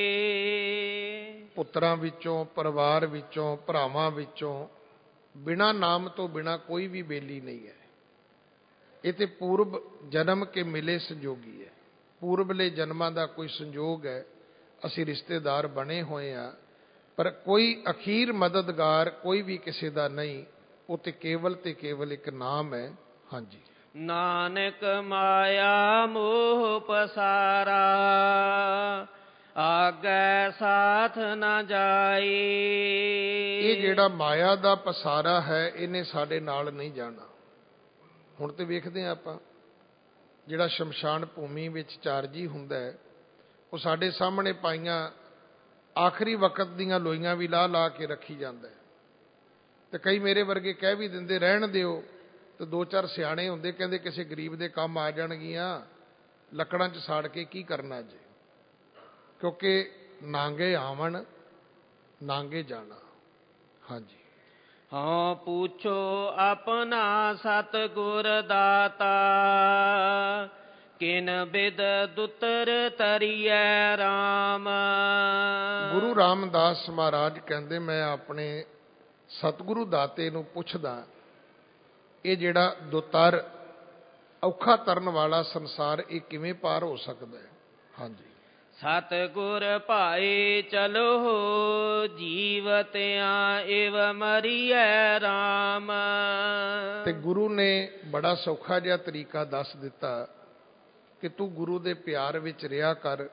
ਪੁੱਤਰਾਂ ਵਿੱਚੋਂ, ਪਰਿਵਾਰ ਵਿੱਚੋਂ, ਭਰਾਵਾਂ ਵਿੱਚੋਂ ਬਿਨਾਂ ਨਾਮ ਤੋਂ ਬਿਨਾਂ ਕੋਈ ਵੀ ਬੇਲੀ ਨਹੀਂ ਹੈ। ਇਹ ਤੇ ਪੂਰਬ ਜਨਮ ਕੇ ਮਿਲੇ ਸੰਜੋਗੀ ਹੈ। ਪੂਰਬਲੇ ਜਨਮਾਂ ਦਾ ਕੋਈ ਸੰਜੋਗ ਹੈ, ਅਸੀਂ ਰਿਸ਼ਤੇਦਾਰ ਬਣੇ ਹੋਏ ਹਾਂ, ਪਰ ਕੋਈ ਅਖੀਰ ਮਦਦਗਾਰ ਕੋਈ ਵੀ ਕਿਸੇ ਦਾ ਨਹੀਂ। ਉਹ ਤੇ ਕੇਵਲ ਇੱਕ ਨਾਮ ਹੈ। ਹਾਂਜੀ। ਨਾਨਕ ਮਾਇਆ ਮੋਹ ਪਸਾਰਾ, ਆਗੈ ਸਾਥ ਨਾ ਜਾਈ। ਇਹ ਜਿਹੜਾ ਮਾਇਆ ਦਾ ਪਸਾਰਾ ਹੈ, ਇਹਨੇ ਸਾਡੇ ਨਾਲ ਨਹੀਂ ਜਾਣਾ। ਹੁਣ ਤੇ ਵੇਖਦੇ ਹਾਂ ਆਪਾਂ, ਜਿਹੜਾ ਸ਼ਮਸ਼ਾਨ ਭੂਮੀ ਵਿੱਚ ਚਾਰਜੀ ਹੁੰਦਾ ਹੈ, ਉਹ ਸਾਡੇ ਸਾਹਮਣੇ ਪਾਈਆਂ ਆਖਰੀ ਵਕਤ ਦੀਆਂ ਲੋਈਆਂ ਵੀ ਲਾ ਕੇ ਰੱਖੀ ਜਾਂਦਾ ਹੈ। ਤੇ ਕਈ ਮੇਰੇ ਵਰਗੇ ਕਹਿ ਵੀ ਦਿੰਦੇ ਰਹਿਣ ਦਿਓ, ਤੇ 2-4 ਸਿਆਣੇ ਹੁੰਦੇ ਕਹਿੰਦੇ ਕਿਸੇ ਗਰੀਬ ਦੇ ਕੰਮ ਆ ਜਾਣਗੀਆਂ, ਲੱਕੜਾਂ 'ਚ ਸਾੜ ਕੇ ਕੀ ਕਰਨਾ ਜੇ। ਕਿਉਂਕਿ ਨਾਂਗੇ ਆਵਣ ਨਾਂਗੇ ਜਾਣਾ। ਹਾਂਜੀ। ਹਾਂ ਪੁੱਛੋ ਆਪਣਾ ਸਤਿਗੁਰ ਦਾਤਾ, ਕਿਨ ਬਿਦ ਦੁਤਰ ਤਰੀਐ ਰਾਮ। ਗੁਰੂ ਰਾਮਦਾਸ ਮਹਾਰਾਜ ਕਹਿੰਦੇ, ਮੈਂ ਆਪਣੇ ਸਤਿਗੁਰੂ ਦਾਤੇ ਨੂੰ ਪੁੱਛਦਾ, ਇਹ ਜਿਹੜਾ ਦੁਤਰ ਔਖਾ ਤਰਨ ਵਾਲਾ ਸੰਸਾਰ, ਇਹ ਕਿਵੇਂ ਪਾਰ ਹੋ ਸਕਦਾ ਹੈ। ਹਾਂਜੀ। ਸਤਿਗੁਰ ਭਾਈ ਚਲੋ ਜੀਵਤਿਆਂ ਇਵ ਮਰੀਐ ਰਾਮ। ਤੇ ਗੁਰੂ ਨੇ ਬੜਾ ਸੌਖਾ ਜਿਹਾ ਤਰੀਕਾ ਦੱਸ ਦਿੱਤਾ ਕਿ ਤੂੰ ਗੁਰੂ ਦੇ ਪਿਆਰ ਵਿੱਚ ਰਿਹਾ ਕਰ।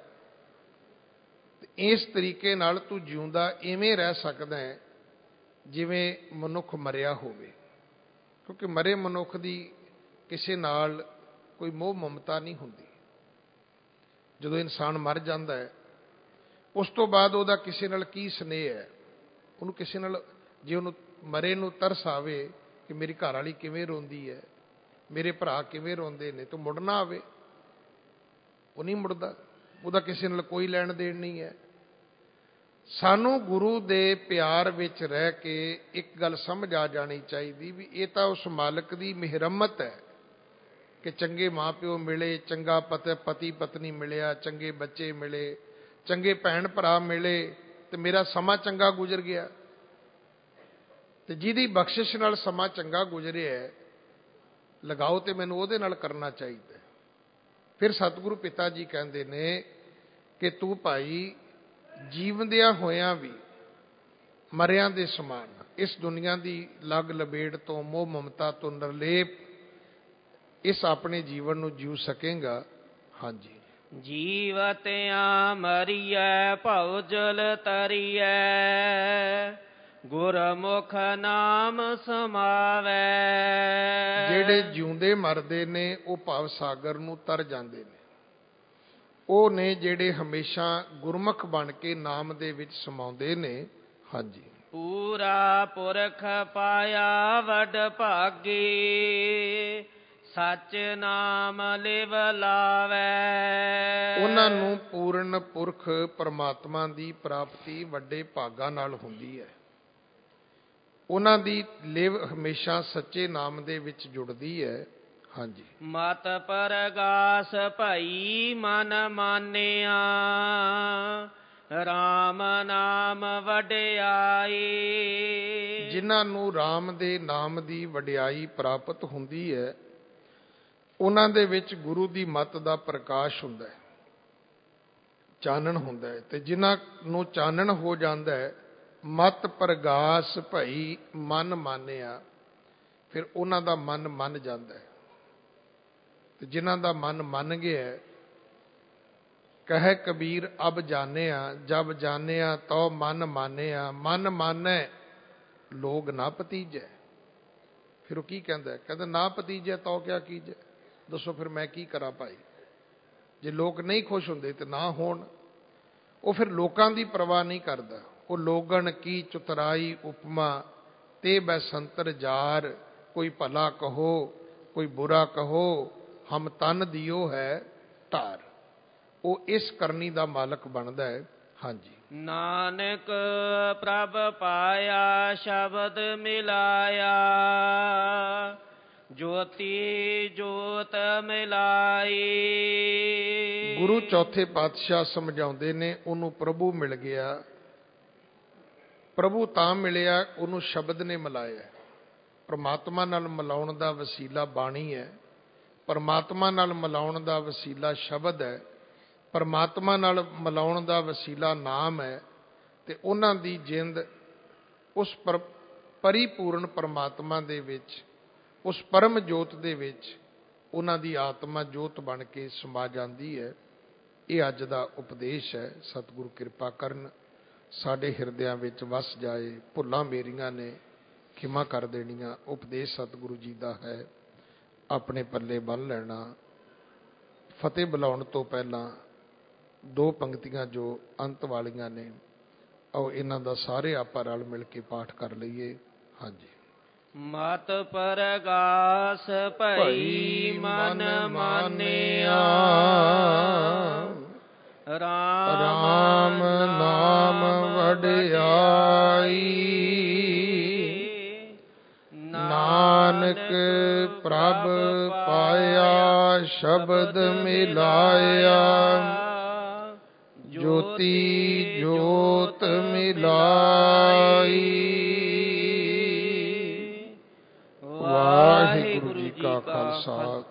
ਇਸ ਤਰੀਕੇ ਨਾਲ ਤੂੰ ਜਿਉਂਦਾ ਇਵੇਂ ਰਹਿ ਸਕਦਾ ਹੈ ਜਿਵੇਂ ਮਨੁੱਖ ਮਰਿਆ ਹੋਵੇ। ਕਿਉਂਕਿ ਮਰੇ ਮਨੁੱਖ ਦੀ ਕਿਸੇ ਨਾਲ ਕੋਈ ਮੋਹ ਮਮਤਾ ਨਹੀਂ ਹੁੰਦੀ। ਜਦੋਂ ਇਨਸਾਨ ਮਰ ਜਾਂਦਾ ਹੈ, ਉਸ ਤੋਂ ਬਾਅਦ ਉਹਦਾ ਕਿਸੇ ਨਾਲ ਕੀ ਸਨੇਹ ਹੈ। ਉਹਨੂੰ ਕਿਸੇ ਨਾਲ, ਜੇ ਉਹਨੂੰ ਮਰੇ ਨੂੰ ਤਰਸ ਆਵੇ ਕਿ ਮੇਰੀ ਘਰ ਵਾਲੀ ਕਿਵੇਂ ਰੋਂਦੀ ਹੈ, ਮੇਰੇ ਭਰਾ ਕਿਵੇਂ ਰੋਂਦੇ ਨੇ, ਤੂੰ ਮੁੜਨਾ ਆਵੇ, ਉਹ ਨਹੀਂ ਮੁੜਦਾ। ਉਹਦਾ ਕਿਸੇ ਨਾਲ ਕੋਈ ਲੈਣ ਦੇਣ ਨਹੀਂ ਹੈ। ਸਾਨੂੰ ਗੁਰੂ ਦੇ ਪਿਆਰ ਵਿੱਚ ਰਹਿ ਕੇ ਇੱਕ ਗੱਲ ਸਮਝ ਆ ਜਾਣੀ ਚਾਹੀਦੀ ਵੀ ਇਹ ਤਾਂ ਉਸ ਮਾਲਕ ਦੀ ਮਿਹਰਮਤ ਹੈ ਕਿ ਚੰਗੇ ਮਾਂ ਪਿਓ ਮਿਲੇ, ਚੰਗਾ ਪਤੀ ਪਤਨੀ ਮਿਲਿਆ, ਚੰਗੇ ਬੱਚੇ ਮਿਲੇ, ਚੰਗੇ ਭੈਣ ਭਰਾ ਮਿਲੇ, ਤੇ ਮੇਰਾ ਸਮਾਂ ਚੰਗਾ ਗੁਜ਼ਰ ਗਿਆ। ਤੇ ਜਿਹਦੀ ਬਖਸ਼ਿਸ਼ ਨਾਲ ਸਮਾਂ ਚੰਗਾ ਗੁਜ਼ਰਿਆ, ਲਗਾਓ ਤੇ ਮੈਨੂੰ ਉਹਦੇ ਨਾਲ ਕਰਨਾ ਚਾਹੀਦਾ। ਫਿਰ ਸਤਿਗੁਰੂ ਪਿਤਾ ਜੀ ਕਹਿੰਦੇ ਨੇ ਕਿ ਤੂੰ ਭਾਈ ਜੀਵਦਿਆਂ ਹੋਇਆਂ ਵੀ ਮਰਿਆਂ ਦੇ ਸਮਾਨ, ਇਸ ਦੁਨੀਆ ਦੀ ਲੱਗ ਲਬੇੜ ਤੋਂ, ਮੋਹ ਮਮਤਾ ਤੋਂ ਨਿਰਲੇਪ ਇਸ ਆਪਣੇ ਜੀਵਨ ਨੂੰ ਜੀਉ ਸਕੇਗਾ। ਹਾਂਜੀ। ਜੀਵਤਿਆਂ ਮਰੀਐ ਭਉ ਜਲ ਤਰੀਐ, ਗੁਰਮੁਖ ਨਾਮ ਸਮਾਵੈ। ਜਿਹੜੇ ਜਿਉਂਦੇ ਮਰਦੇ ਨੇ ਉਹ ਭਵ ਸਾਗਰ ਨੂੰ ਤਰ ਜਾਂਦੇ ਨੇ। ਉਹ ਨੇ ਜਿਹੜੇ ਹਮੇਸ਼ਾ ਗੁਰਮੁਖ ਬਣ ਕੇ ਨਾਮ ਦੇ ਵਿੱਚ ਸਮਾਉਂਦੇ ਨੇ। ਹਾਂਜੀ। ਪੂਰਾ ਪੁਰਖ ਪਾਇਆ ਵਡ ਭਾਗੀ, ਸੱਚ ਨਾਮ ਲਿਵ ਲਾਵੈ। ਉਹਨਾਂ ਨੂੰ ਪੂਰਨ ਪੁਰਖ ਪਰਮਾਤਮਾ ਦੀ ਪ੍ਰਾਪਤੀ ਵੱਡੇ ਭਾਗਾਂ ਨਾਲ ਹੁੰਦੀ ਹੈ। ਉਹਨਾਂ ਦੀ ਲਿਵ ਹਮੇਸ਼ਾ ਸੱਚੇ ਨਾਮ ਦੇ ਵਿੱਚ ਜੁੜਦੀ ਹੈ। ਹਾਂਜੀ। ਮਤ ਪਰਗਾਸ ਭਈ ਮਨ ਮਾਨਿਆ, ਰਾਮ ਨਾਮ ਵਡਿਆਈ। ਜਿਨ੍ਹਾਂ ਨੂੰ ਰਾਮ ਦੇ ਨਾਮ ਦੀ ਵਡਿਆਈ ਪ੍ਰਾਪਤ ਹੁੰਦੀ ਹੈ, ਉਹਨਾਂ ਦੇ ਵਿੱਚ ਗੁਰੂ ਦੀ ਮੱਤ ਦਾ ਪ੍ਰਕਾਸ਼ ਹੁੰਦਾ ਹੈ, ਚਾਨਣ ਹੁੰਦਾ ਹੈ। ਤੇ ਜਿਨ੍ਹਾਂ ਨੂੰ ਚਾਨਣ ਹੋ ਜਾਂਦਾ ਹੈ, ਮਤ ਪ੍ਰਗਾਸ ਭਈ ਮਨ ਮਾਨਿਆ, ਫਿਰ ਉਹਨਾਂ ਦਾ ਮਨ ਮੰਨ ਜਾਂਦਾ ਹੈ। ਤੇ ਜਿਨ੍ਹਾਂ ਦਾ ਮਨ ਮੰਨ ਗਿਆ, ਕਹੇ ਕਬੀਰ ਅਬ ਜਾਣਿਆ, ਜਬ ਜਾਣਿਆ ਤਉ ਮਨ ਮਾਨਿਆ, ਮਨ ਮਾਨੈ ਲੋਗ ਨਾ ਭਤੀਜੈ। ਫਿਰ ਉਹ ਕੀ ਕਹਿੰਦਾ? ਕਹਿੰਦਾ ਨਾ ਭਤੀਜੈ ਤਉ ਕਿਆ ਕੀਜੈ। ਦੱਸੋ ਫਿਰ ਮੈਂ ਕੀ ਕਰਾਂ ਭਾਈ, ਜੇ ਲੋਕ ਨਹੀਂ ਖੁਸ਼ ਹੁੰਦੇ ਤੇ ਨਾ ਹੋਣ। ਉਹ ਫਿਰ ਲੋਕਾਂ ਦੀ ਪਰਵਾਹ ਨਹੀਂ ਕਰਦਾ। ਉਹ ਲੋਗਣ ਕੀ ਚੁਤਰਾਈ ਉਪਮਾ ਤੇ ਬੈਸੰਤਰ ਜਾਰ, ਕੋਈ ਭਲਾ ਕਹੋ ਕੋਈ ਬੁਰਾ ਕਹੋ, ਹਮ ਤਨ ਦਿਓ ਹੈ ਧਾਰ। ਉਹ ਇਸ ਕਰਨੀ ਦਾ ਮਾਲਕ ਬਣਦਾ ਹੈ। ਹਾਂਜੀ। ਨਾਨਕ ਪ੍ਰਭ ਪਾਇਆ ਸ਼ਬਦ ਮਿਲਾਇਆ, ਜੋਤੀ ਜੋਤ ਮਿਲਾਈ। ਗੁਰੂ ਚੌਥੇ ਪਾਤਸ਼ਾਹ ਸਮਝਾਉਂਦੇ ਨੇ, ਉਹਨੂੰ ਪ੍ਰਭੂ ਮਿਲ ਗਿਆ। ਪ੍ਰਭੂ ਤਾਂ ਮਿਲਿਆ, ਉਹਨੂੰ ਸ਼ਬਦ ਨੇ ਮਿਲਾਇਆ। ਪਰਮਾਤਮਾ ਨਾਲ ਮਿਲਾਉਣ ਦਾ ਵਸੀਲਾ ਬਾਣੀ ਹੈ, ਪਰਮਾਤਮਾ ਨਾਲ ਮਿਲਾਉਣ ਦਾ ਵਸੀਲਾ ਸ਼ਬਦ ਹੈ, ਪਰਮਾਤਮਾ ਨਾਲ ਮਿਲਾਉਣ ਦਾ ਵਸੀਲਾ ਨਾਮ ਹੈ। ਤੇ ਉਹਨਾਂ ਦੀ ਜਿੰਦ ਉਸ ਪਰਿਪੂਰਨ ਪਰਮਾਤਮਾ ਦੇ ਵਿੱਚ, ਉਸ ਪਰਮ ਜੋਤ ਦੇ ਵਿੱਚ ਉਹਨਾਂ ਦੀ ਆਤਮਾ ਜੋਤ ਬਣ ਕੇ ਸਮਾ ਜਾਂਦੀ ਹੈ। ਇਹ ਅੱਜ ਦਾ ਉਪਦੇਸ਼ ਹੈ। ਸਤਿਗੁਰੂ ਕਿਰਪਾ ਕਰਨ, ਸਾਡੇ ਹਿਰਦਿਆਂ ਵਿੱਚ ਵਸ ਜਾਏ। ਭੁੱਲਾਂ ਮੇਰੀਆਂ ਨੇ ਖਿਮਾ ਕਰ ਦੇਣੀਆਂ। ਉਪਦੇਸ਼ ਸਤਿਗੁਰੂ ਜੀ ਦਾ ਹੈ, ਆਪਣੇ ਪੱਲੇ ਬੰਨ੍ਹ ਲੈਣਾ। ਫਤਿਹ ਬੁਲਾਉਣ ਤੋਂ ਪਹਿਲਾਂ ਦੋ ਪੰਕਤੀਆਂ ਜੋ ਅੰਤ ਵਾਲੀਆਂ ਨੇ, ਆਓ ਇਹਨਾਂ ਦਾ ਸਾਰੇ ਆਪਾਂ ਰਲ ਮਿਲ ਕੇ ਪਾਠ ਕਰ ਲਈਏ। ਹਾਂਜੀ। ਮਤ ਪਰਗਾਸ ਭਈ ਮਨ ਮਾਨਿਆ, ਰਾਮ ਨਾਮ ਵਡਿਆਈ। ਨਾਨਕ ਪ੍ਰਭ ਪਾਇਆ ਸ਼ਬਦ ਮਿਲਾਇਆ, ਜੋਤੀ ਜੋਤ ਮਿਲਾਈ। ਵਾਹਿਗੁਰੂ ਜੀ ਕਾ ਖਾਲਸਾ,